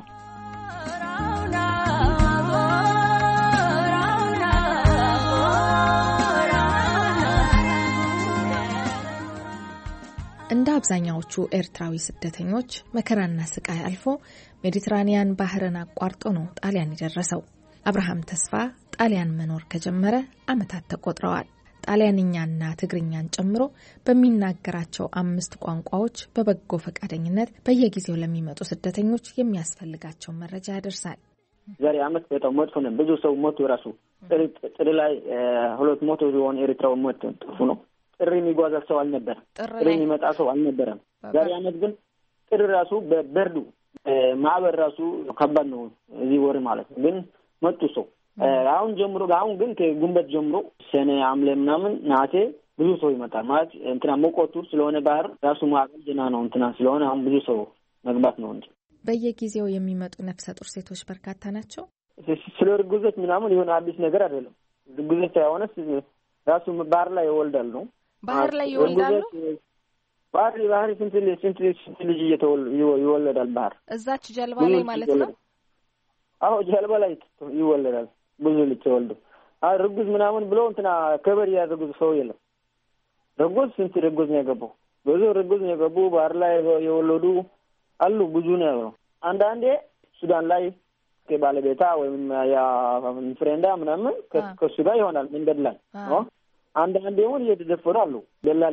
እንደ አብዛኛዎቹ ኤርትራዊ ስደተኞች መከራና ስቃይ አልፎ ሜዲትራኒያን ባህርን አቋርጦ ነው ጣሊያን የደረሰው። አብርሃም ተስፋ ጣሊያን መኖር ከጀመረ ዓመታት ተቆጥረዋል። ጣሊያንኛና ትግርኛን ጨምሮ በሚናገራቸው አምስት ቋንቋዎች በበጎ ፈቃደኝነት በየጊዜው ለሚመጡ ስደተኞች የሚያስፈልጋቸው መረጃ ያደርሳል። ዛሬ አመት በጣም መጥፎ ነው። ብዙ ሰው ሞቱ። ራሱ ጥሪ ላይ ሁለት ሞቶ ሊሆን ኤርትራው ሞቱ። ጥሩ ነው። ጥሪ የሚጓዛ ሰው አልነበረም። ጥሪ የሚመጣ ሰው አልነበረም። ዛሬ አመት ግን ጥሪ ራሱ በበርዱ ማዕበል ራሱ ከባድ ነው። እዚህ ወር ማለት ነው። ግን መጡ ሰው አሁን ጀምሮ አሁን ግን ከጉንበት ጀምሮ ሰኔ ሐምሌ ምናምን ናቴ ብዙ ሰው ይመጣል ማለት እንትና ሞቆቱ ስለሆነ ባህር ራሱ ማዕበል ደህና ነው እንትና ስለሆነ አሁን ብዙ ሰው መግባት ነው እንጂ። በየጊዜው የሚመጡ ነፍሰ ጡር ሴቶች በርካታ ናቸው። ስለ እርጉዞች ምናምን የሆነ አዲስ ነገር አይደለም። እርጉዞች ሳይሆንስ ራሱ ባህር ላይ ይወልዳል ነው። ባህር ላይ ይወልዳሉ። ባህር ባህር ስንት ስንት ልጅ ይወለዳል ባህር እዛች ጀልባ ላይ ማለት ነው። አዎ ጀልባ ላይ ይወለዳል ብዙ ልጅ ተወልዶ። አይ እርጉዝ ምናምን ብሎ እንትና ከበር ያዘጉዝ ሰው የለም። እርጉዝ ስንት እርጉዝ ነው ያገባው? ብዙ እርጉዝ ነው ያገቡ ባህር ላይ የወለዱ አሉ ብዙ ነው። አንዳንዴ ሱዳን ላይ ከባለቤታ ወይም ያ ፍሬንዳ ምናምን ከሱ ጋር ይሆናል መንገድ ላይ ነው። አንዳንዴ ወን እየተደፈሩ አሉ። ደላሊ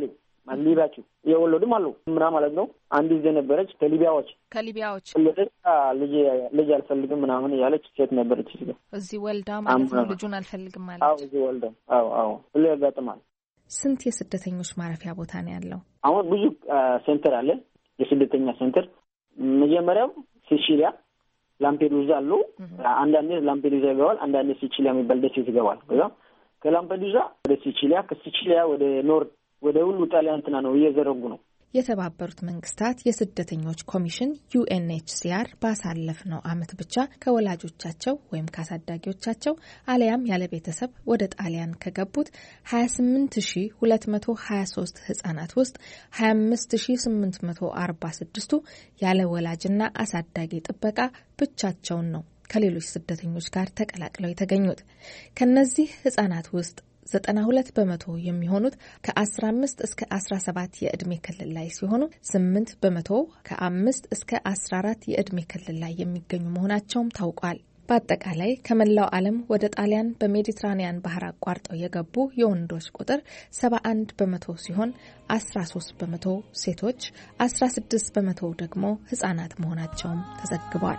ማሊባቹ የወለዱም አሉ ምና ማለት ነው። አንድ ጊዜ ነበረች ከሊቢያዎች ከሊቢያዎች ልጅ ልጅ አልፈልግም ምናምን ያለች ሴት ነበረች። እዚህ ወልዳ ማለት ነው ልጁን አልፈልግም ማለት። አዎ እዚህ ወልዳ አዎ አዎ ሁሉ ያጋጥማል። ስንት የስደተኞች ማረፊያ ቦታ ነው ያለው? አሁን ብዙ ሴንተር አለ የስደተኛ ሴንተር። መጀመሪያው ሲሲሊያ ላምፔዱዛ አሉ። አንዳንዴ ላምፔዱዛ ይገባል፣ አንዳንዴ ሲሲሊያ የሚባል ደሴት ይገባል። ከዛ ከላምፔዱዛ ወደ ሲሲሊያ ከሲሲሊያ ወደ ኖርድ ወደ ሁሉ ጣሊያን እንትና ነው እየዘረጉ ነው። የተባበሩት መንግስታት የስደተኞች ኮሚሽን ዩኤንኤችሲአር ባሳለፍነው ዓመት ብቻ ከወላጆቻቸው ወይም ካሳዳጊዎቻቸው አለያም ያለ ቤተሰብ ወደ ጣሊያን ከገቡት ሀያ ስምንት ሺህ ሁለት መቶ ሀያ ሶስት ህጻናት ውስጥ ሀያ አምስት ሺህ ስምንት መቶ አርባ ስድስቱ ያለ ወላጅና አሳዳጊ ጥበቃ ብቻቸውን ነው ከሌሎች ስደተኞች ጋር ተቀላቅለው የተገኙት። ከነዚህ ህጻናት ውስጥ ዘጠና ሁለት በመቶ የሚሆኑት ከአስራ አምስት እስከ አስራ ሰባት የዕድሜ ክልል ላይ ሲሆኑ ስምንት በመቶ ከአምስት እስከ አስራ አራት የዕድሜ ክልል ላይ የሚገኙ መሆናቸውም ታውቋል። በአጠቃላይ ከመላው ዓለም ወደ ጣሊያን በሜዲትራኒያን ባህር አቋርጠው የገቡ የወንዶች ቁጥር ሰባ አንድ በመቶ ሲሆን አስራ ሶስት በመቶ ሴቶች፣ አስራ ስድስት በመቶ ደግሞ ህጻናት መሆናቸውም ተዘግቧል።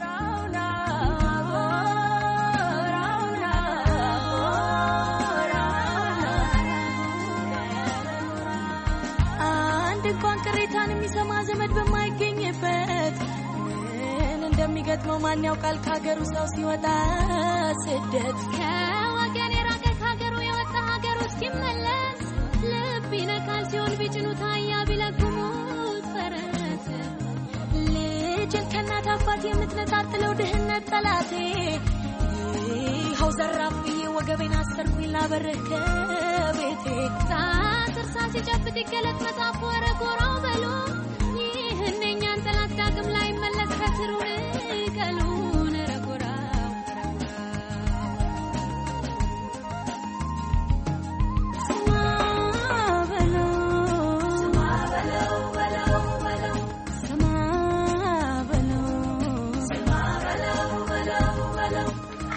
እንኳን ቅሬታን የሚሰማ ዘመድ በማይገኝበት ምን እንደሚገጥመው ማን ያውቃል? ከሀገሩ ሰው ሲወጣ ስደት ከወገን የራቀ ከሀገሩ የወጣ ሀገሩ እስኪመለስ ልብ ይነካል። ሲሆን ቢጭኑት አህያ ቢለጉሙት ፈረስ ልጅን ከእናት አባት የምትነጣጥለው ድህነት ጠላቴ ይኸው ዘራፍ ብዬ ወገቤን አሰርኩኝ ላበርህ ከቤቴ ሳትርሳ ሲጨብጥ ይገለጥ መጽሐፍ ወረ ጎራው በሉ ይህን የእኛን ጠላት ዳግም ላይ መለስ ከስሩን ቀሉን ረጎራው ስማ በለው ስማ በለው በለው በለው ስማ በለው ስማ በለው በለው በለው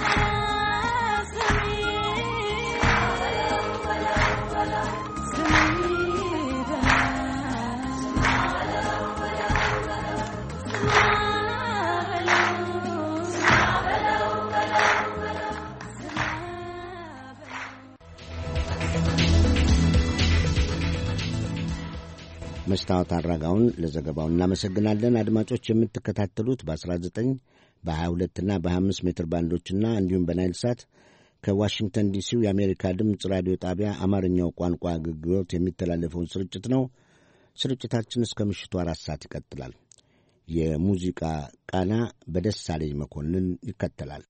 መስታወት አራጋውን ለዘገባው እናመሰግናለን። አድማጮች የምትከታተሉት በ19 በ22 እና በ25 ሜትር ባንዶችና እንዲሁም በናይል ሳት ከዋሽንግተን ዲሲው የአሜሪካ ድምፅ ራዲዮ ጣቢያ አማርኛው ቋንቋ አገልግሎት የሚተላለፈውን ስርጭት ነው። ስርጭታችን እስከ ምሽቱ አራት ሰዓት ይቀጥላል። የሙዚቃ ቃና በደሳለኝ መኮንን ይከተላል።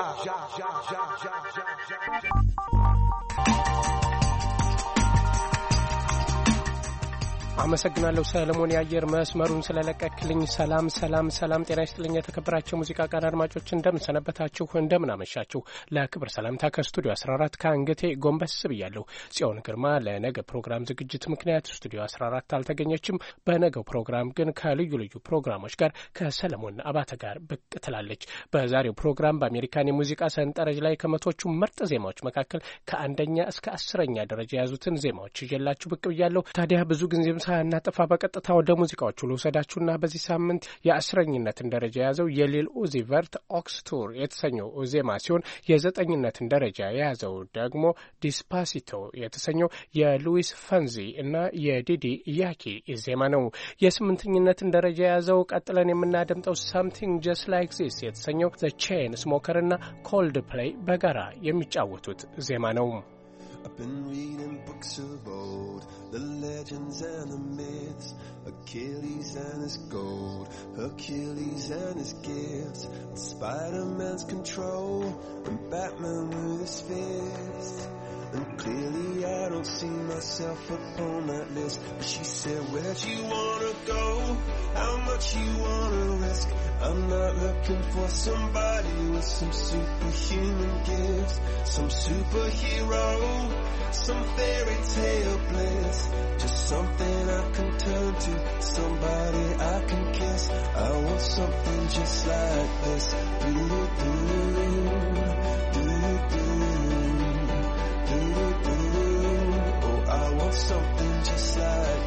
አመሰግናለሁ ሰለሞን የአየር መስመሩን ስለለቀቅልኝ። ሰላም ሰላም ሰላም፣ ጤና ይስጥልኝ የተከበራችሁ ሙዚቃ ቃና አድማጮች እንደምን ሰነበታችሁ፣ እንደምን አመሻችሁ። ለክብር ሰላምታ ከስቱዲዮ አስራ አራት ከአንገቴ ጎንበስ ብያለሁ። ጽዮን ግርማ ለነገ ፕሮግራም ዝግጅት ምክንያት ስቱዲዮ አስራ አራት አልተገኘችም። በነገው ፕሮግራም ግን ከልዩ ልዩ ፕሮግራሞች ጋር ከሰለሞን አባተ ጋር ብቅ ትላለች። በዛሬው ፕሮግራም በአሜሪካን የሙዚቃ ሰንጠረዥ ላይ ከመቶቹ ምርጥ ዜማዎች መካከል ከአንደኛ እስከ አስረኛ ደረጃ የያዙትን ዜማዎች ይዤላችሁ ብቅ ብያለሁ። ታዲያ ብዙ ጊዜም ሳናጠፋ በቀጥታ ወደ ሙዚቃዎቹ ልውሰዳችሁና በዚህ ሳምንት የአስረኝነትን ደረጃ የያዘው የሊል ኡዚ ቨርት ኦክስ ቱር የተሰኘው ዜማ ሲሆን የዘጠኝነትን ደረጃ የያዘው ደግሞ ዲስፓሲቶ የተሰኘው የሉዊስ ፈንዚ እና የዲዲ ያኪ ዜማ ነው። የስምንተኝነትን ደረጃ የያዘው ቀጥለን የምናደምጠው ሳምቲንግ ጀስት ላይክ ዚስ የተሰኘው ዘ ቼን ስሞከር እና ኮልድ ፕሌይ በጋራ የሚጫወቱት ዜማ ነው። I've been reading books of old, the legends and the myths, Achilles and his gold, Hercules and his gifts, and Spider-Man's control, and Batman with his fists. And clearly I don't see myself upon that list. But she said, where'd you wanna go? How much you wanna risk? I'm not looking for somebody with some superhuman gifts, some superhero, some fairy tale bliss. Just something I can turn to, somebody I can kiss. I want something just like this. Do-do-do, do-do-do. Oh, I want something just like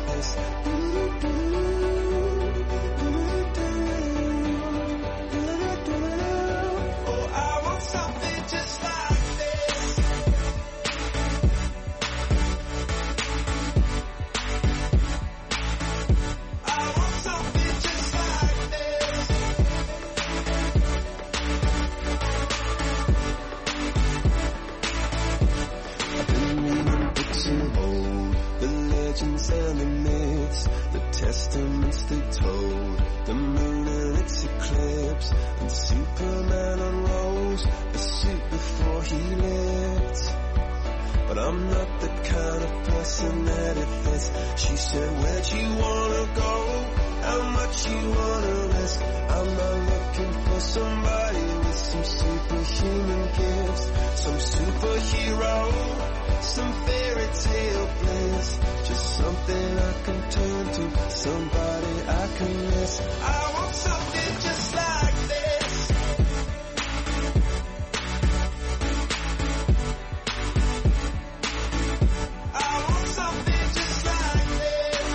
lived. But I'm not the kind of person that it fits. She said, where'd you wanna go? How much you wanna risk? I'm not looking for somebody with some superhuman gifts, some superhero, some fairy tale bliss. Just something I can turn to, somebody I can miss. I want something just like this. I want something just like this.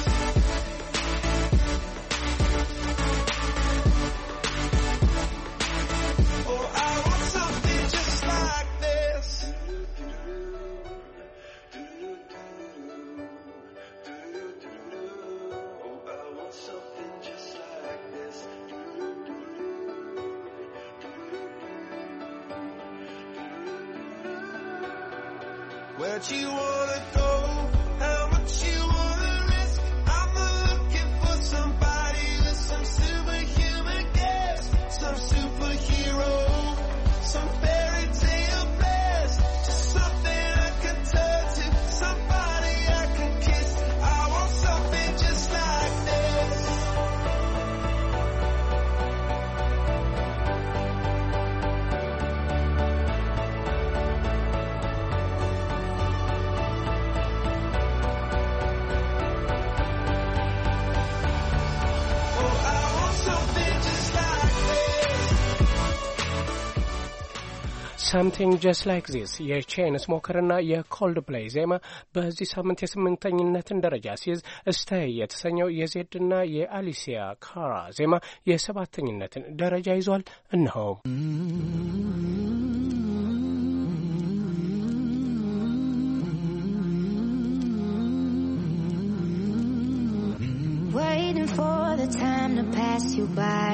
Oh, I want something just like this. Oh, I want something just like this. Where'd you wanna go? How much you wanna risk? I'm not looking for somebody with some superhuman gifts, some superhero, some fairy tale bliss. Just something I can turn to, somebody I can kiss. I want something just like this. ሳምቲንግ ጀስት ላይክ ዚስ የቼን ስሞከርና የኮልድ ፕሌይ ዜማ በዚህ ሳምንት የስምንተኝነትን ደረጃ ሲይዝ፣ ስታይ የተሰኘው የዜድና የአሊሲያ ካራ ዜማ የሰባተኝነትን ደረጃ ይዟል። እነሆ Waiting for the time to pass you by.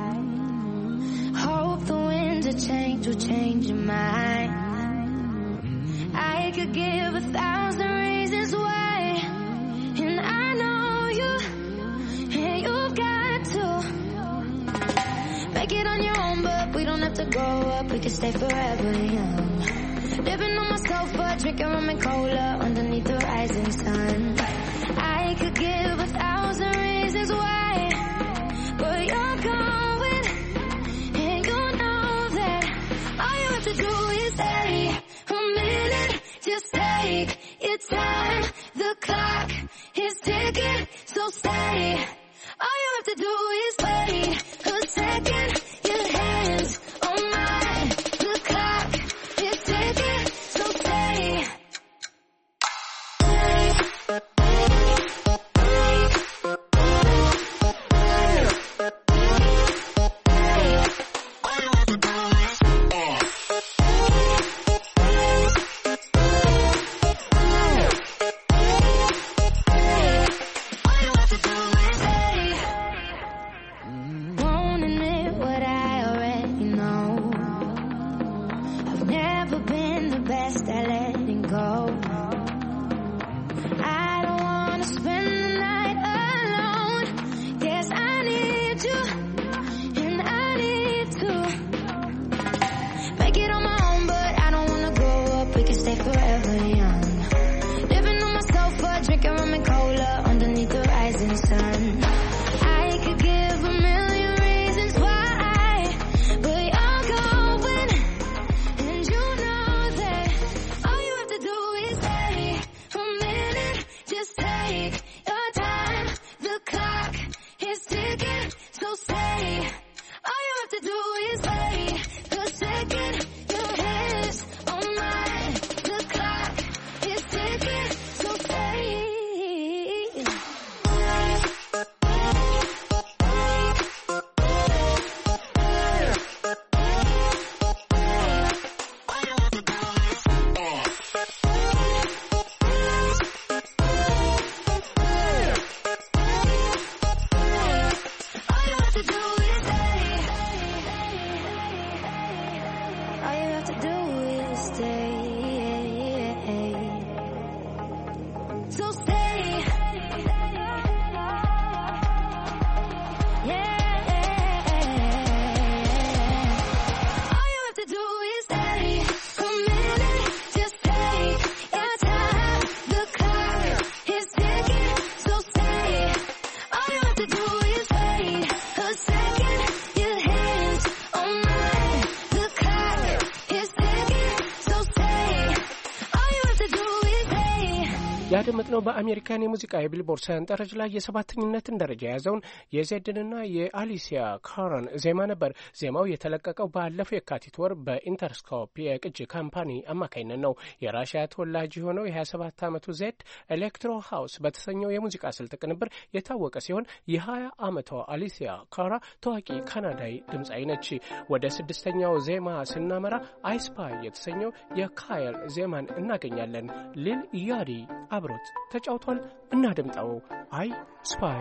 Hope the winds of change will change your mind. I could give a thousand reasons why, and I know you, and you've got to make it on your own, but we don't have to grow up, we can stay forever young. Living on my sofa, drinking rum and cola underneath the rising sun. I could give a thousand reasons why, but you're going, and you know that all you have to do is stay a minute. Just take your time, the clock is ticking, so stay. All you have to do is wait a second. Your hands on mine, the clock is ticking, so stay. ያደመጥነው በአሜሪካን የሙዚቃ የቢልቦርድ ሰንጠረዥ ላይ የሰባተኝነትን ደረጃ የያዘውን የዜድንና የአሊሲያ ካራን ዜማ ነበር። ዜማው የተለቀቀው ባለፈው የካቲት ወር በኢንተርስኮፕ የቅጂ ካምፓኒ አማካኝነት ነው። የራሽያ ተወላጅ የሆነው የሀያ ሰባት ዓመቱ ዜድ ኤሌክትሮ ሃውስ በተሰኘው የሙዚቃ ስልት ቅንብር የታወቀ ሲሆን የሀያ ዓመቷ አሊሲያ ካራ ታዋቂ ካናዳዊ ድምፃዊ ነች። ወደ ስድስተኛው ዜማ ስናመራ አይስፓይ የተሰኘው የካይል ዜማን እናገኛለን። ሊል ያዲ አብሮት ተጫውቷል። እናደምጣው። አይ ስፓይ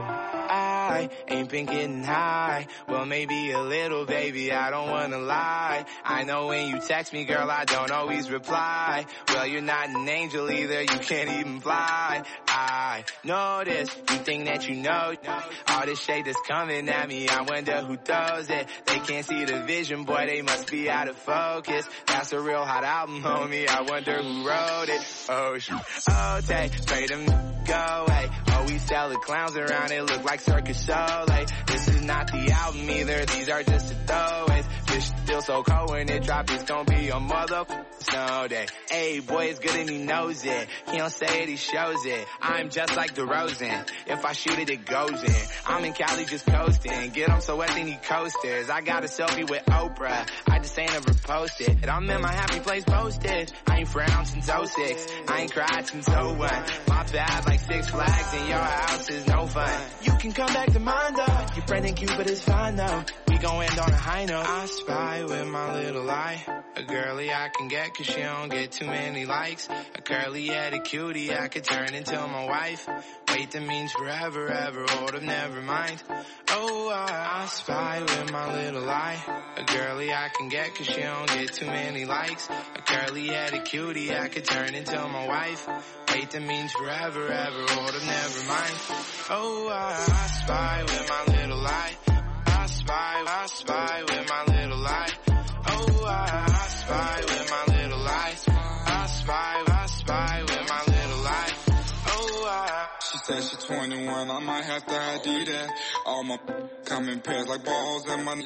I ain't been getting high. Well, maybe a little, baby, I don't wanna lie. I know when you text me, girl, I don't always reply. Well, you're not an angel either, you can't even fly. I know this, you think that you know all this shade that's coming at me. I wonder who throws it. They can't see the vision, boy, they must be out of focus. That's a real hot album, homie. I wonder who wrote it. Oh, shoot. Oh, take, pray them go away. Oh, we sell the clowns around, it look like Circus Soleil. This is not the album either, these are just the throwaways. Fish still so cold when it drop, it's gonna be a motherfucking snow day. Hey, boy, it's good and he knows it. He don't say it, he shows it. I'm just like DeRozan. If I shoot it, it goes in. I'm in Cali just coasting. Get him so wet, then he coasters. I got a selfie with Oprah. I just ain't ever posted. I'm in my happy place posted. I ain't frowned since oh six. I ain't cried since oh one. My bad like Six Flags and your house is no fun. You can come back to mine though. Your friend in Cuba is fine though. We gon' end on a high note. I spy with my little eye. A girly I can get cause she don't get too many likes. A curly headed cutie I could turn into my wife. Wait, that means forever, ever, hold up, never mind. Oh, I, I spy with my little eye. A girly I can get cause she don't get too many likes. A curly headed cutie I could turn into my wife. Wait, that means forever, ever, hold up, never mind. Oh, I, I spy with my little eye. I spy, I spy with my little eye. Oh, I, I spy with my little eye. I spy, I spy with my little eye. Oh, I. She said she's twenty-one, I might have to I D that. All my come in pairs like balls and my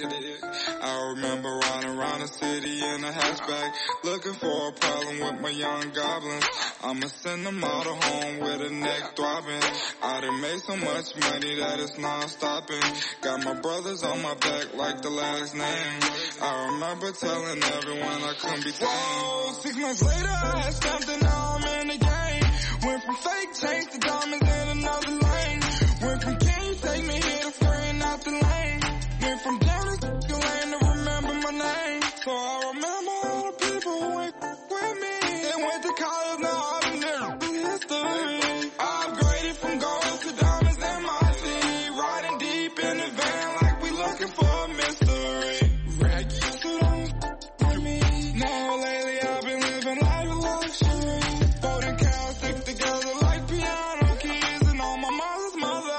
I remember riding around the city in a hatchback, looking for a problem with my young goblins. I'ma send them all to home with a neck throbbing. I done made so much money that it's non-stopping. Got my brothers on my back like the last name. I remember telling everyone I couldn't be tamed. Whoa, six months later I had something, now I'm in the game. Went from fake chains to diamonds in another lane. Went from kings, take me here to screen out the lane. Went from Janice to Lane to remember my name. So I remember all the people who went with me. They went to college, now I've been there in history. I upgraded from gold to diamonds in my city. Riding deep in the van like we looking for a mystery. Raggy, so don't with me. Now lately I've been living life of luxury. Folding cows stick together like piano keys. And all my mother's mother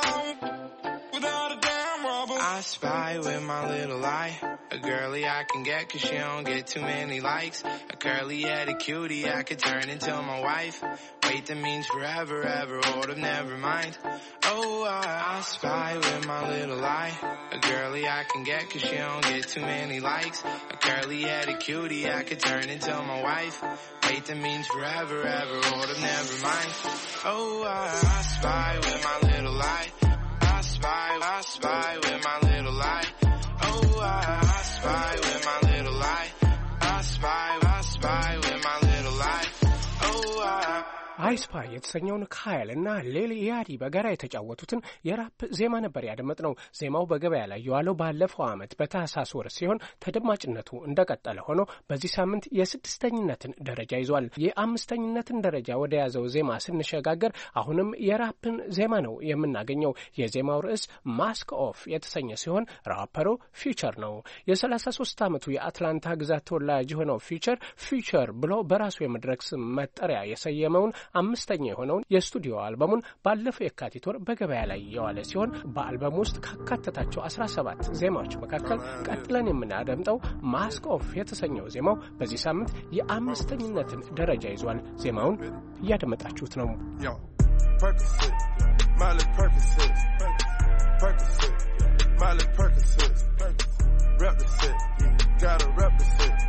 without a damn rubber. I spy with my little eye. A girly I can get cause she don't get too many likes. A curly headed cutie I could turn into my wife. Wait, that means forever, ever, hold up, never mind. Oh, I, I spy with my little eye. A girly I can get cause she don't get too many likes. A curly headed cutie I could turn into my wife. Wait, that means forever, ever, hold up, never mind. Oh, I, I spy with my little eye. I spy, I spy with my little eye. Oh, I, I spy with my little eye. I spy, I spy with my little eye. Oh, I. አይስፓይ የተሰኘውን ካይል እና ሌሊ ያዲ በጋራ የተጫወቱትን የራፕ ዜማ ነበር ያደመጥነው። ዜማው በገበያ ላይ የዋለው ባለፈው ዓመት በታህሳስ ወር ሲሆን ተደማጭነቱ እንደቀጠለ ሆኖ በዚህ ሳምንት የስድስተኝነትን ደረጃ ይዟል። የአምስተኝነትን ደረጃ ወደ ያዘው ዜማ ስንሸጋገር አሁንም የራፕን ዜማ ነው የምናገኘው። የዜማው ርዕስ ማስክ ኦፍ የተሰኘ ሲሆን ራፐሩ ፊቸር ነው። የሰላሳ ሶስት ዓመቱ የአትላንታ ግዛት ተወላጅ የሆነው ፊቸር ፊቸር ብሎ በራሱ የመድረክ ስም መጠሪያ የሰየመውን አምስተኛ የሆነውን የስቱዲዮ አልበሙን ባለፈው የካቲት ወር በገበያ ላይ የዋለ ሲሆን በአልበሙ ውስጥ ካካተታቸው አስራ ሰባት ዜማዎች መካከል ቀጥለን የምናደምጠው ማስክ ኦፍ የተሰኘው ዜማው በዚህ ሳምንት የአምስተኝነትን ደረጃ ይዟል። ዜማውን እያደመጣችሁት ነው።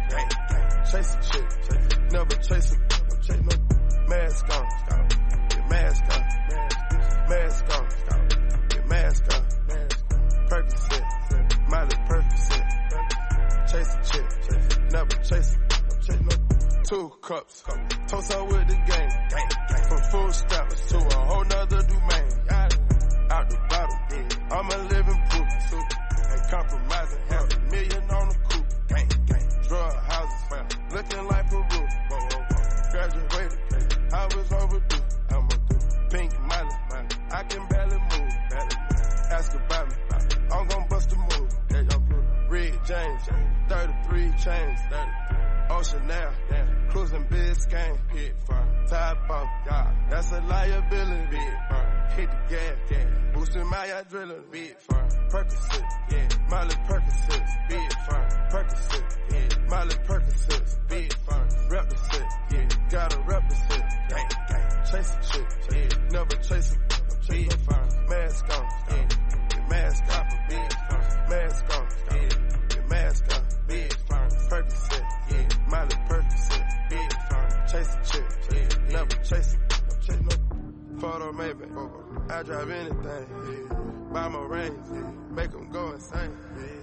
Chase a chick, never chase a, chase no mask on, get mask on, mask on, get mask on, Percocet, Miley Percocet, chase a chick, never chase it, two cups, toast up with the gang, from food stamps to a whole nother domain, out the bottle, I'm a living proof, ain't compromising, half a million on the coupe, drug houses, looking like Peru, graduated, I was overdue, I'm a pink Miley, I can barely move, ask about me, I'm gon' bust a move, Red James, thirty-three chains, Ocean now, cruising Biscayne, hit fire, top off, that's a liability, big fire, hit the gas, boosting my adrenaline, big fire, Percocet, yeah, Miley Percocet, big fire, Percocet, yeah, Miley Percocet, big fire, represent, yeah, gotta represent, gang, gang, chase a chick, yeah, never chase a, big fire, mask on, yeah, get mask off, big fire, mask on, yeah, get mask on, big fire, Percocet, yeah, Miley Percocet, big fire, chase a chick, yeah, never chase it, chase no photo maybe, I drive anything, yeah, buy my range, yeah, make them go insane, yeah.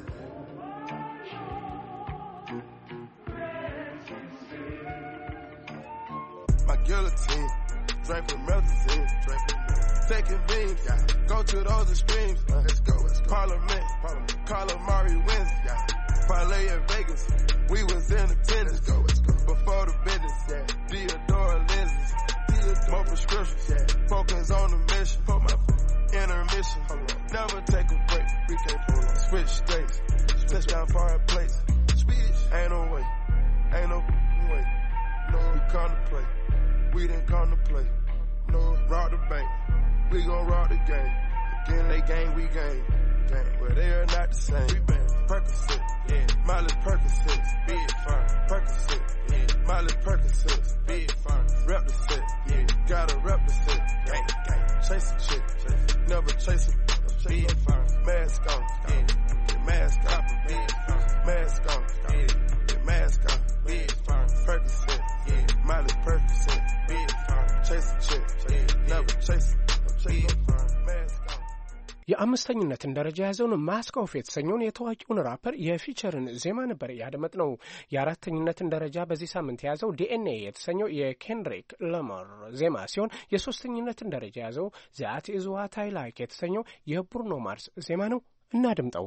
My guillotine, drink from Melazine, taking beams, yeah. Go to those extremes, uh, let's go, let's go. Parliament, Parliament. Calamari wins, yeah. Parlay in Vegas, we was in attendance, go, let's go. Before the business, yeah. Theodore lenses, Theodore. More prescriptions, yeah. Focus on the mission, put my intermission, never take a break, we can't pull on. Switch states, touchdown foreign place, ain't no way, ain't no way, no, we come to play. We didn't come to play. No, rock the bank. We gon' rock the game. Again, they game, we game. Game. But they are not the same. We been Percocet, yeah. Miley Percocet, big fine. Percocet, yeah. Miley Percocet, big fine. Represent, yeah. Gotta represent. Gang, gang. Chase a chick, never chase a big fine. Mask on, yeah. Get mask on, big fine. Mask on, yeah. Get mask on, big fine. Percocet, yeah. Miley Percocet. የአምስተኝነትን ደረጃ የያዘውን ማስክ ኦፍ የተሰኘውን የታዋቂውን ራፐር የፊቸርን ዜማ ነበር ያደመጥነው። የአራተኝነትን ደረጃ በዚህ ሳምንት የያዘው ዲኤንኤ የተሰኘው የኬንድሪክ ለማር ዜማ ሲሆን የሶስተኝነትን ደረጃ የያዘው ዛት ኢዝ ዋት አይ ላይክ የተሰኘው የብሩኖ ማርስ ዜማ ነው። እናድምጠው።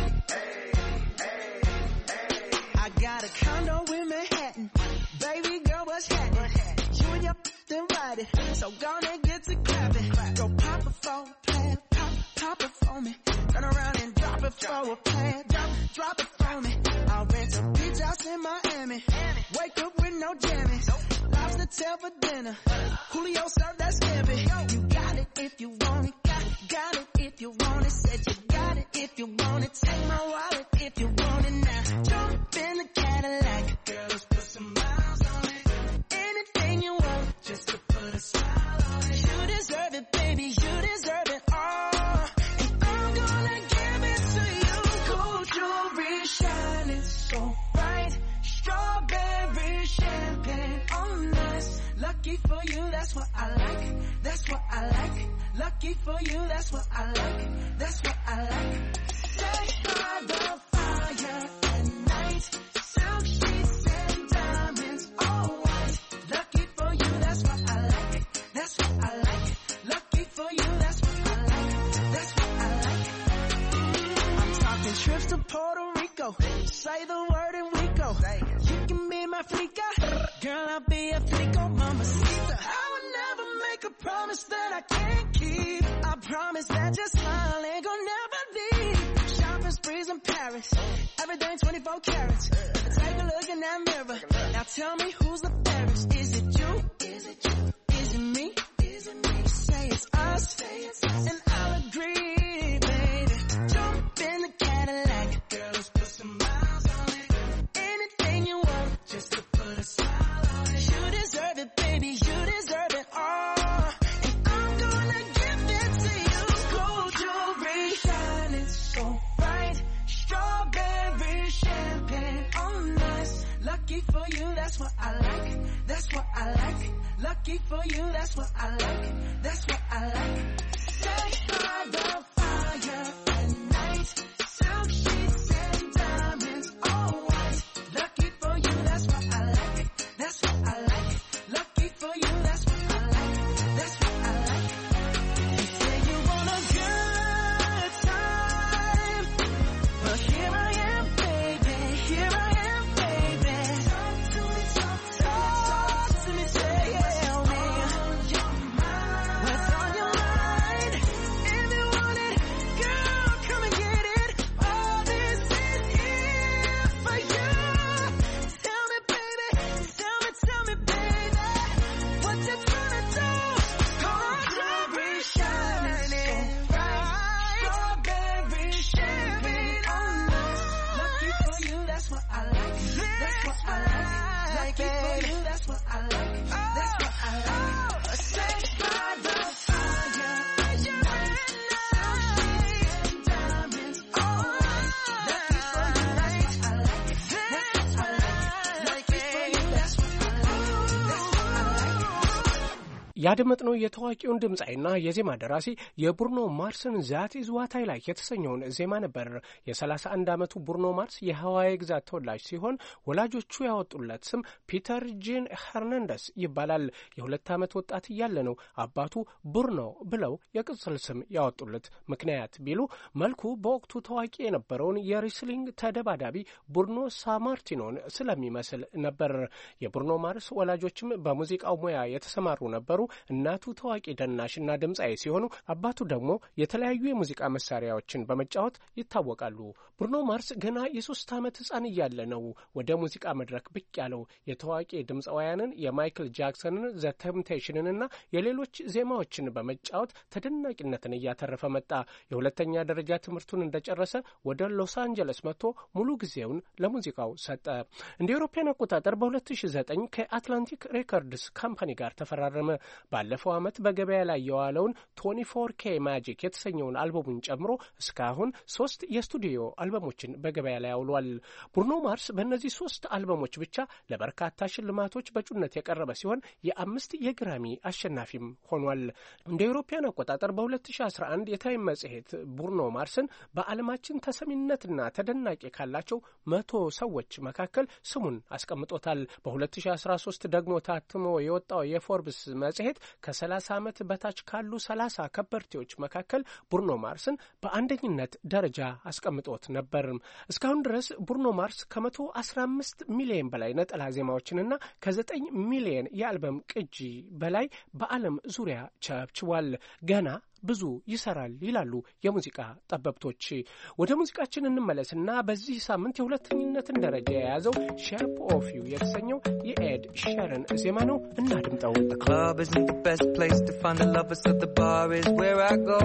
I got a condo in Manhattan. Baby girl, what's happening? You and your f***ing body. So gonna get to clapping. Go pop it for a plan. Pop, pop it for me. Turn around and drop it for a plan. Drop, drop it for me. I'll rent a beach house in Miami. Wake up with no jammies. Lobster tail for dinner. Julio served that scampi. You got it if you want it. Got, got it if you want it. Said you got it if you want it. Take my wallet if you want it now. Jump in the Cadillac. Girls, put some miles on it. Anything you want, just to put a smile on it. You deserve it, baby, you deserve it all. And I'm gonna give it to you. Gold jewelry shining so bright. Strawberry champagne on us. Lucky for you, that's what I like. That's what I like. Lucky for you, that's what I like. That's what I like. Stay by the fire at night. Silk sheets and diamonds, all white. Lucky for you, that's what I like. That's what I like. Lucky for you, that's what I like. That's what I like. I'm talking trips to Puerto Rico. Say the word and we go. You can be my flica. Girl, I'll be a flico, mamacita. I would never make a promise that I can't keep. I promise that your smile ain't gonna never leave. Shopping sprees in Paris. Everything twenty-four carats. Take a look in that mirror. Now tell me who's the fairest. Is it you? Is it you? Is it me? Is it me? Say it's us. Say it's us. And I'll agree, baby. Jump in the Cadillac. Girls, put some miles on it. Anything you want, just to put a smile on it. You deserve it, baby. You deserve it all. And I'm gonna give it to you. Gold jewelry shining so bright. Strawberry champagne on us. Lucky for you, that's what I like. That's what I lucky for you, that's what I like, that's what I like. Sex by the fire at night, silk sheets and diamonds, all white. Lucky for you, that's what I like, that's what I like. Lucky for you, that's what I like, that's what I like. You say you want a good time, but here I am, baby, here I am, baby. Talk to me, talk to me, talk to me, tell me what's on your mind. If you want it, girl, come and get it. All this is here for you. Tell me, baby, tell me, tell me, baby, what you tryna do? Strawberry shining bright, strawberry champagne on us. Lucky for you, that's what I like, that's what I like. Lucky for you, that's what I like, that's what I like. Sex by the fire, diamonds, all white. Lucky for you, that's what I like, that's what I like. Lucky for you, that's what I like, that's what I like. ያደመጥነው የታዋቂውን ድምጻይና የዜማ ደራሲ የቡርኖ ማርስን ዛት ኢዝ ዋት አይ ላይክ የተሰኘውን ዜማ ነበር። የሰላሳ አንድ ዓመቱ ቡርኖ ማርስ የሃዋይ ግዛት ተወላጅ ሲሆን ወላጆቹ ያወጡለት ስም ፒተር ጂን ሄርናንደስ ይባላል። የሁለት ዓመት ወጣት እያለ ነው አባቱ ቡርኖ ብለው የቅጽል ስም ያወጡለት። ምክንያት ቢሉ መልኩ በወቅቱ ታዋቂ የነበረውን የሪስሊንግ ተደባዳቢ ቡርኖ ሳማርቲኖን ስለሚመስል ነበር። የቡርኖ ማርስ ወላጆችም በሙዚቃው ሙያ የተሰማሩ ነበሩ። እናቱ ታዋቂ ደናሽና ድምጻዊ ሲሆኑ አባቱ ደግሞ የተለያዩ የሙዚቃ መሳሪያዎችን በመጫወት ይታወቃሉ። ቡርኖ ማርስ ገና የሶስት ዓመት ሕፃን እያለ ነው ወደ ሙዚቃ መድረክ ብቅ ያለው። የታዋቂ ድምጻውያንን የማይክል ጃክሰንን፣ ዘ ቴምፕቴሽንንና የሌሎች ዜማዎችን በመጫወት ተደናቂነትን እያተረፈ መጣ። የሁለተኛ ደረጃ ትምህርቱን እንደጨረሰ ወደ ሎስ አንጀለስ መጥቶ ሙሉ ጊዜውን ለሙዚቃው ሰጠ። እንደ አውሮፓውያን አቆጣጠር በ2009 ከአትላንቲክ ሬኮርድስ ካምፓኒ ጋር ተፈራረመ። ባለፈው ዓመት በገበያ ላይ የዋለውን ቶኒ ፎር ኬ ማጂክ የተሰኘውን አልበሙን ጨምሮ እስካሁን ሶስት የስቱዲዮ አልበሞችን በገበያ ላይ አውሏል። ቡርኖ ማርስ በእነዚህ ሶስት አልበሞች ብቻ ለበርካታ ሽልማቶች በእጩነት የቀረበ ሲሆን የአምስት የግራሚ አሸናፊም ሆኗል። እንደ አውሮፓውያን አቆጣጠር በ2011 የታይም መጽሔት ቡርኖ ማርስን በዓለማችን ተሰሚነትና ተደናቂ ካላቸው መቶ ሰዎች መካከል ስሙን አስቀምጦታል። በ2013 ደግሞ ታትሞ የወጣው የፎርብስ መጽሔት ከሰላሳ ዓመት በታች ካሉ ሰላሳ ከበርቴዎች መካከል ቡርኖ ማርስን በአንደኝነት ደረጃ አስቀምጦት ነበር። እስካሁን ድረስ ቡርኖ ማርስ ከመቶ አስራ አምስት ሚሊዮን በላይ ነጠላ ዜማዎችንና ከዘጠኝ ሚሊዮን የአልበም ቅጂ በላይ በዓለም ዙሪያ ቸብችቧል። ገና ብዙ ይሰራል ይላሉ የሙዚቃ ጠበብቶች። ወደ ሙዚቃችን እንመለስና በዚህ ሳምንት የሁለተኝነትን ደረጃ የያዘው ሼፕ ኦፍ ዩ የተሰኘው የኤድ ሼረን ዜማ ነው። እናድምጠው። The club isn't the best place to find the lovers, so the bar is where I go.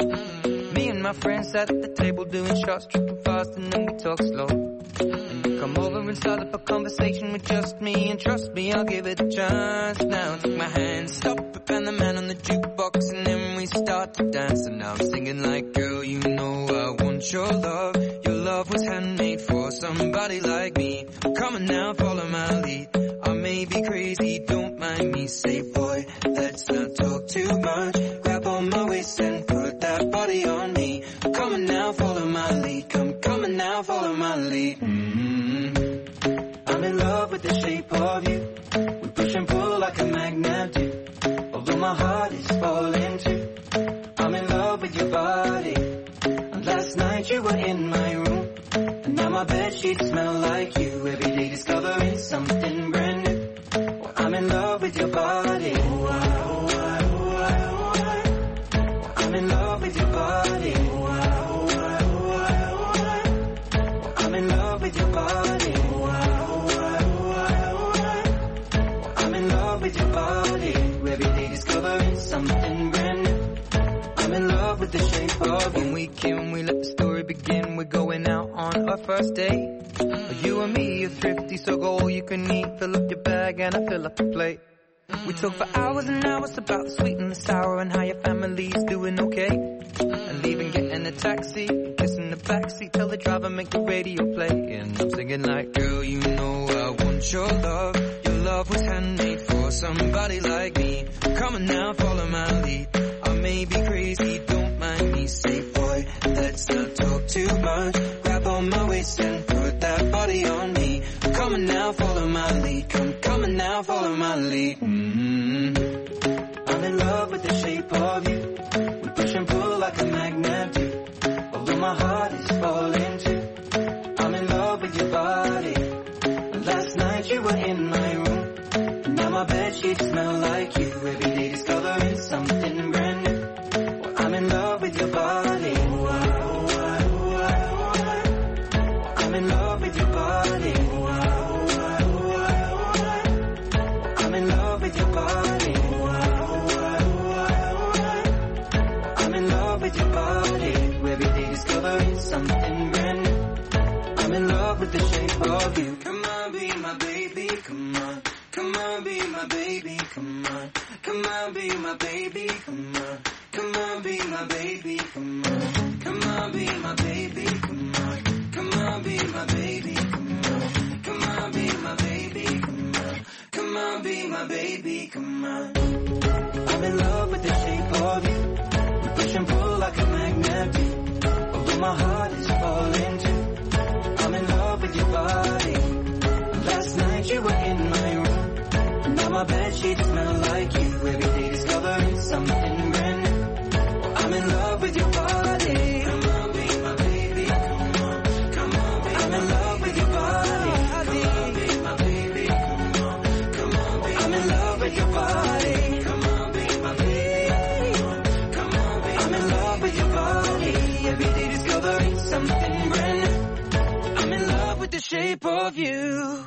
Me and my friends sat at the table doing shots, tripping fast, and then we talk slow. And you come over and start up a conversation with just me, and trust me, I'll give it a chance. Now take my hand, stop it, and the man on the jukebox, and then we start to dance. And now I'm singing like, girl, you know I want your love. Your love was handmade for somebody like me. Come on now, follow my lead. I may be crazy, don't mind me. Say, boy, let's not talk too much. Grab on my waist and put that body on me. Come on now, follow my lead. Come, come on now, follow my lead. Mm-hmm. I'm in love with the shape of you. We push and pull like a magnet do. Although my heart is falling too. I'm in love with your body. And last night you were in my room. And now my bedsheets smell like you. Every day discovering something brand new. Well, I'm in love with your body. Oh, I, oh, I, oh, I, oh, I. I'm in love with your body. Oh, I, oh, I, oh, I, oh, I. I'm in love with your body. Oh, I, oh, I, oh, I, oh, I. I'm in love with your body. Every day discovering something brand new. I'm in love with the shape of you. When we can, we let the story begin. We're going out on our first date. You and me are thrifty, so go all you can eat. Fill up your bag and I fill up the plate. We talk for hours and hours about the sweet and the sour and how your family's doing okay. And leaving, getting a taxi, kissing the backseat, tell the driver make the radio play. And I'm singing like, girl, you know I want your love. Your love was handmade for for somebody like me. Come on now, follow my lead. I may be crazy, don't mind me. Say, boy, let's not talk too much. Grab on my waist and put that body on me. Come on now, follow my lead. Come, come on now, follow my lead. Mm-hmm. I'm in love with the shape of you. We push and pull like a magnet do. Although my heart is falling too. I'm in love with your body. Last night you were in my room. Now my bedsheets smell like you. Every day discovering something brand new. Well, I'm in love with your body. I'm in love with your body. I'm in love with your body. I'm in love with your body. Every day discovering something brand new. I'm in love with the shape of you. Come on, be my baby, come on. Come on, be my baby, come on. Come on, be my baby, come on. Come on, be my baby, come on. Come on, be my baby, come on. Come on, be my baby, come on. Come on, be my baby, come on. Come on, be my baby, come on. I'm in love with the shape of you. We push and pull like a magnet do. Although my heart is falling too. I'm in love with your body. Last night you were in my room. Now my bedsheets smell like you. Every day discovering something brand new. Well, I'm in love with your body. Come on, be my baby. Come on, come on, be I'm in love with your body. Come on, be my baby. Come on, come on, be I'm in love with your body. Come on, be my baby. Come on, come on, be I'm in love with your body. Every day discovering something brand new. I'm in love with the shape of you.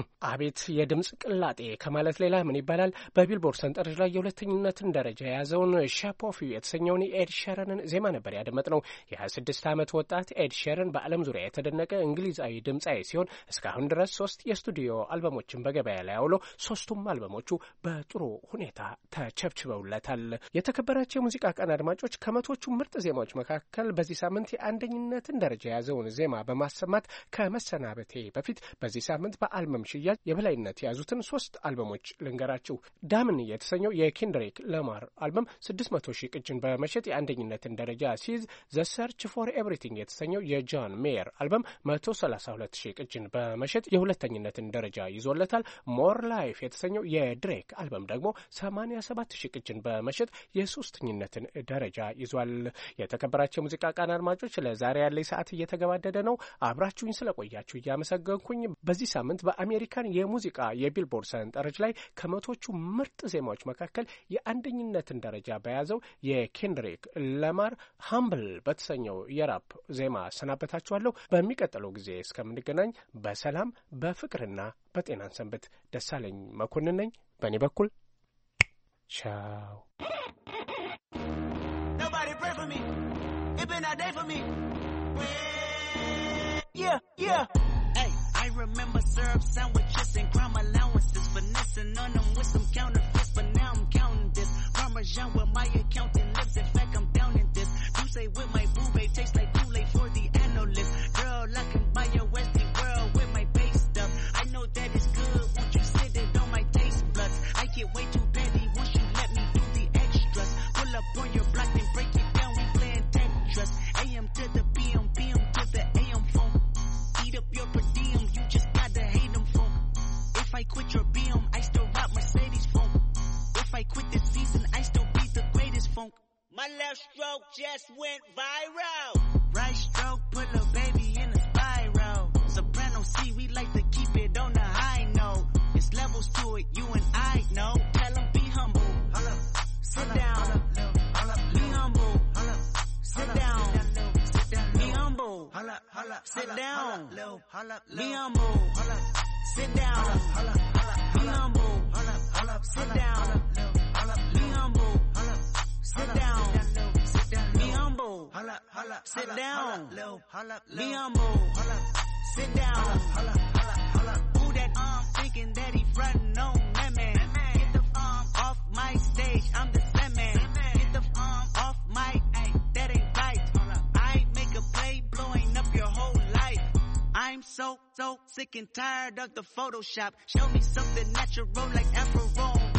አቤት የድምጽ ቅላጤ ከማለት ሌላ ምን ይባላል? በቢልቦርድ ሰንጠረዥ ላይ የሁለተኝነትን ደረጃ የያዘውን ሼፕ ኦፍ ዩ የተሰኘውን የኤድ ሼረንን ዜማ ነበር ያደመጥነው። የሀያ ስድስት ዓመት ወጣት ኤድ ሼረን በዓለም ዙሪያ የተደነቀ እንግሊዛዊ ድምጻዊ ሲሆን እስካሁን ድረስ ሶስት የስቱዲዮ አልበሞችን በገበያ ላይ አውሎ ሶስቱም አልበሞቹ በጥሩ ሁኔታ ተቸብችበውለታል። የተከበራቸው የሙዚቃ ቀን አድማጮች፣ ከመቶቹ ምርጥ ዜማዎች መካከል በዚህ ሳምንት የአንደኝነትን ደረጃ የያዘውን ዜማ በማሰማት ከመሰናበቴ በፊት በዚህ ሳምንት በአልበም ሽያጭ የበላይነት የያዙትን ሶስት አልበሞች ልንገራችሁ። ዳምን የተሰኘው የኬንድሪክ ለማር አልበም ስድስት መቶ ሺህ ቅጅን በመሸጥ የአንደኝነትን ደረጃ ሲይዝ፣ ዘ ሰርች ፎር ኤቭሪቲንግ የተሰኘው የጆን ሜየር አልበም መቶ ሰላሳ ሁለት ሺህ ቅጅን በመሸጥ የሁለተኝነትን ደረጃ ይዞለታል። ሞር ላይፍ የተሰኘው የድሬክ አልበም ደግሞ ሰማንያ ሰባት ሺህ ቅጅን በመሸጥ የሶስተኝነትን ደረጃ ይዟል። የተከበራቸው የሙዚቃ ቃና አድማጮች፣ ለዛሬ ያለኝ ሰዓት እየተገባደደ ነው። አብራችሁኝ ስለቆያችሁ እያመሰገንኩኝ በዚህ ሳምንት በአሜሪካን የሙዚቃ የቢልቦርድ ሰንጠረዥ ላይ ከመቶቹ ምርጥ ዜማዎች መካከል የአንደኝነትን ደረጃ በያዘው የኬንድሪክ ለማር ሃምብል በተሰኘው የራፕ ዜማ ሰናበታችኋለሁ። በሚቀጥለው ጊዜ እስከምንገናኝ በሰላም በፍቅርና በጤናን ሰንበት። ደሳለኝ መኮንን ነኝ። በእኔ በኩል ቻው። Nobody pray for me. It been a day for me. Yeah, yeah. Hey, I remember syrup sandwiches and crime allowances, finessing on them with some counterfeits, but now I'm counting this. Parmesan with my accountant lips, in fact I'm down in this. You say with my boo babe tastes like Kool-Aid for the analyst. Girl, I can buy your Westie world with my base stuff. I know that it's good, won't you sit it on my taste buds? I get way too petty once you let me do the extras. Pull up on your block and break it down, we playing Tetris. A M to the B M, B M to the A M phone. Eat up your per diem, you just gotta hate them phone. If I quit your B M, I still rock Mercedes phone. If I quit this season, I still be the greatest phone. My left stroke just went viral. Right stroke put a baby in a spiral. Soprano C, we like to keep it on the high note. It's levels to it, you and I know. Tell them be humble. Sit down. Be humble. Sit down. Be humble. Sit down. Be humble. Sit down. Be humble. Sit down. Be humble. Sit down. Be humble. Sit down. Be humble. Sit down. Who that um thinking that he frontin' on that man? Get the um off my stage, I'm the same man. Get the um off my, ay, that ain't right. I make a play, blowing up your whole life. I'm so, so sick and tired of the Photoshop. Show me something natural like Afro.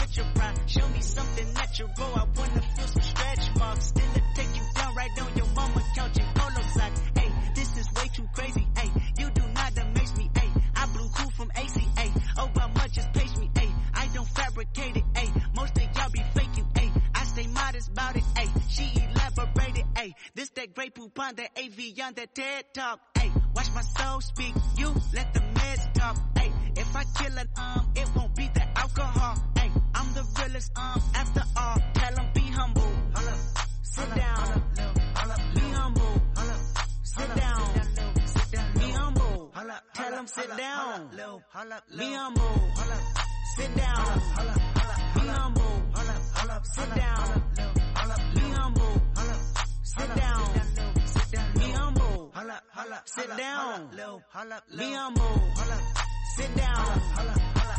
on that A V on that TED Talk. Ay, watch my soul speak. You let the meds talk. Ay, if I kill it, um, it won't be the alcohol. Ay, I'm the realest, um, after all. Tell them be humble. Sit down. Be humble. Sit down. Be humble. Tell them sit down. Be humble. Sit down. Be humble. Sit down. Be humble. Sit down. Be humble. Sit down. Be humble. Sit down.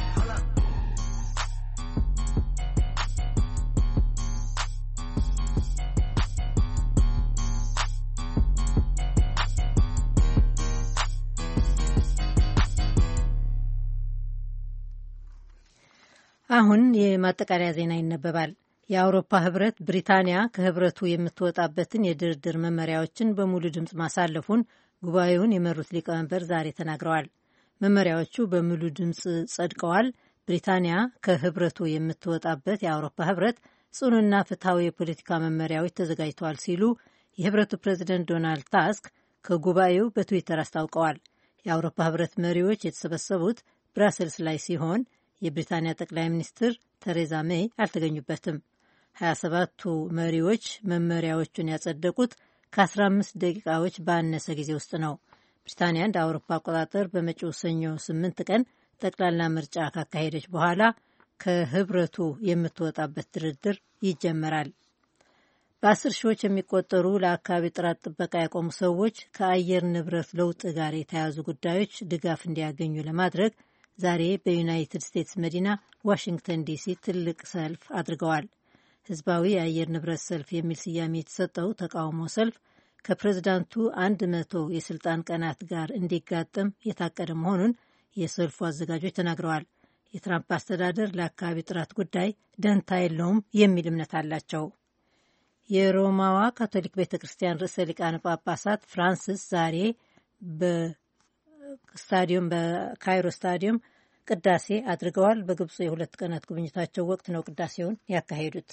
አሁን የማጠቃለያ ዜና ይነበባል። የአውሮፓ ህብረት ብሪታንያ ከህብረቱ የምትወጣበትን የድርድር መመሪያዎችን በሙሉ ድምፅ ማሳለፉን ጉባኤውን የመሩት ሊቀመንበር ዛሬ ተናግረዋል። መመሪያዎቹ በሙሉ ድምፅ ጸድቀዋል። ብሪታንያ ከህብረቱ የምትወጣበት የአውሮፓ ህብረት ጽኑና ፍትሐዊ የፖለቲካ መመሪያዎች ተዘጋጅተዋል ሲሉ የህብረቱ ፕሬዚደንት ዶናልድ ታስክ ከጉባኤው በትዊተር አስታውቀዋል። የአውሮፓ ህብረት መሪዎች የተሰበሰቡት ብራሰልስ ላይ ሲሆን የብሪታንያ ጠቅላይ ሚኒስትር ተሬዛ ሜይ አልተገኙበትም። ሀያ ሰባቱ መሪዎች መመሪያዎቹን ያጸደቁት ከአስራ አምስት ደቂቃዎች ባነሰ ጊዜ ውስጥ ነው። ብሪታንያ እንደ አውሮፓ አቆጣጠር በመጪው ሰኞ ስምንት ቀን ጠቅላላ ምርጫ ካካሄደች በኋላ ከህብረቱ የምትወጣበት ድርድር ይጀመራል። በአስር ሺዎች የሚቆጠሩ ለአካባቢ ጥራት ጥበቃ ያቆሙ ሰዎች ከአየር ንብረት ለውጥ ጋር የተያያዙ ጉዳዮች ድጋፍ እንዲያገኙ ለማድረግ ዛሬ በዩናይትድ ስቴትስ መዲና ዋሽንግተን ዲሲ ትልቅ ሰልፍ አድርገዋል። ህዝባዊ የአየር ንብረት ሰልፍ የሚል ስያሜ የተሰጠው ተቃውሞ ሰልፍ ከፕሬዝዳንቱ አንድ መቶ የስልጣን ቀናት ጋር እንዲጋጠም የታቀደ መሆኑን የሰልፉ አዘጋጆች ተናግረዋል። የትራምፕ አስተዳደር ለአካባቢ ጥራት ጉዳይ ደንታ የለውም የሚል እምነት አላቸው። የሮማዋ ካቶሊክ ቤተ ክርስቲያን ርዕሰ ሊቃነ ጳጳሳት ፍራንሲስ ዛሬ በስታዲየም በካይሮ ስታዲየም ቅዳሴ አድርገዋል። በግብፁ የሁለት ቀናት ጉብኝታቸው ወቅት ነው ቅዳሴውን ያካሄዱት።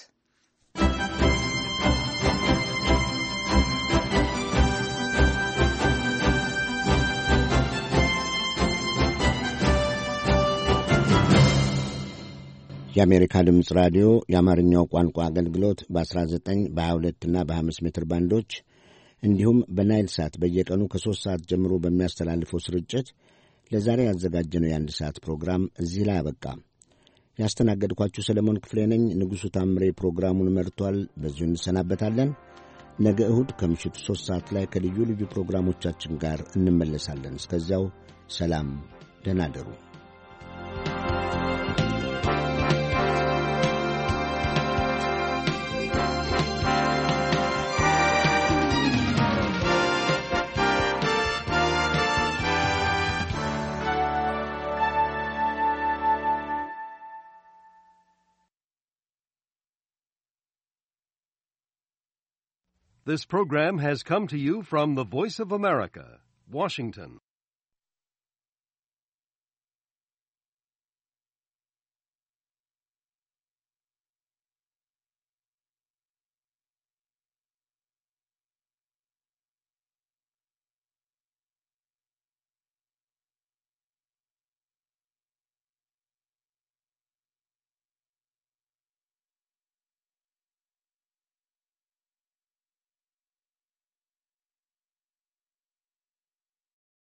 የአሜሪካ ድምፅ ራዲዮ የአማርኛው ቋንቋ አገልግሎት በ19 በ22 እና በ25 ሜትር ባንዶች እንዲሁም በናይል ሳት በየቀኑ ከሦስት ሰዓት ጀምሮ በሚያስተላልፈው ስርጭት ለዛሬ ያዘጋጀነው የአንድ ሰዓት ፕሮግራም እዚህ ላይ አበቃ። ያስተናገድኳችሁ ሰለሞን ክፍሌ ነኝ። ንጉሡ ታምሬ ፕሮግራሙን መርቷል። በዚሁ እንሰናበታለን። ነገ እሁድ ከምሽቱ ሦስት ሰዓት ላይ ከልዩ ልዩ ፕሮግራሞቻችን ጋር እንመለሳለን። እስከዚያው ሰላም፣ ደህና እደሩ። This program has come to you from the Voice of America, Washington.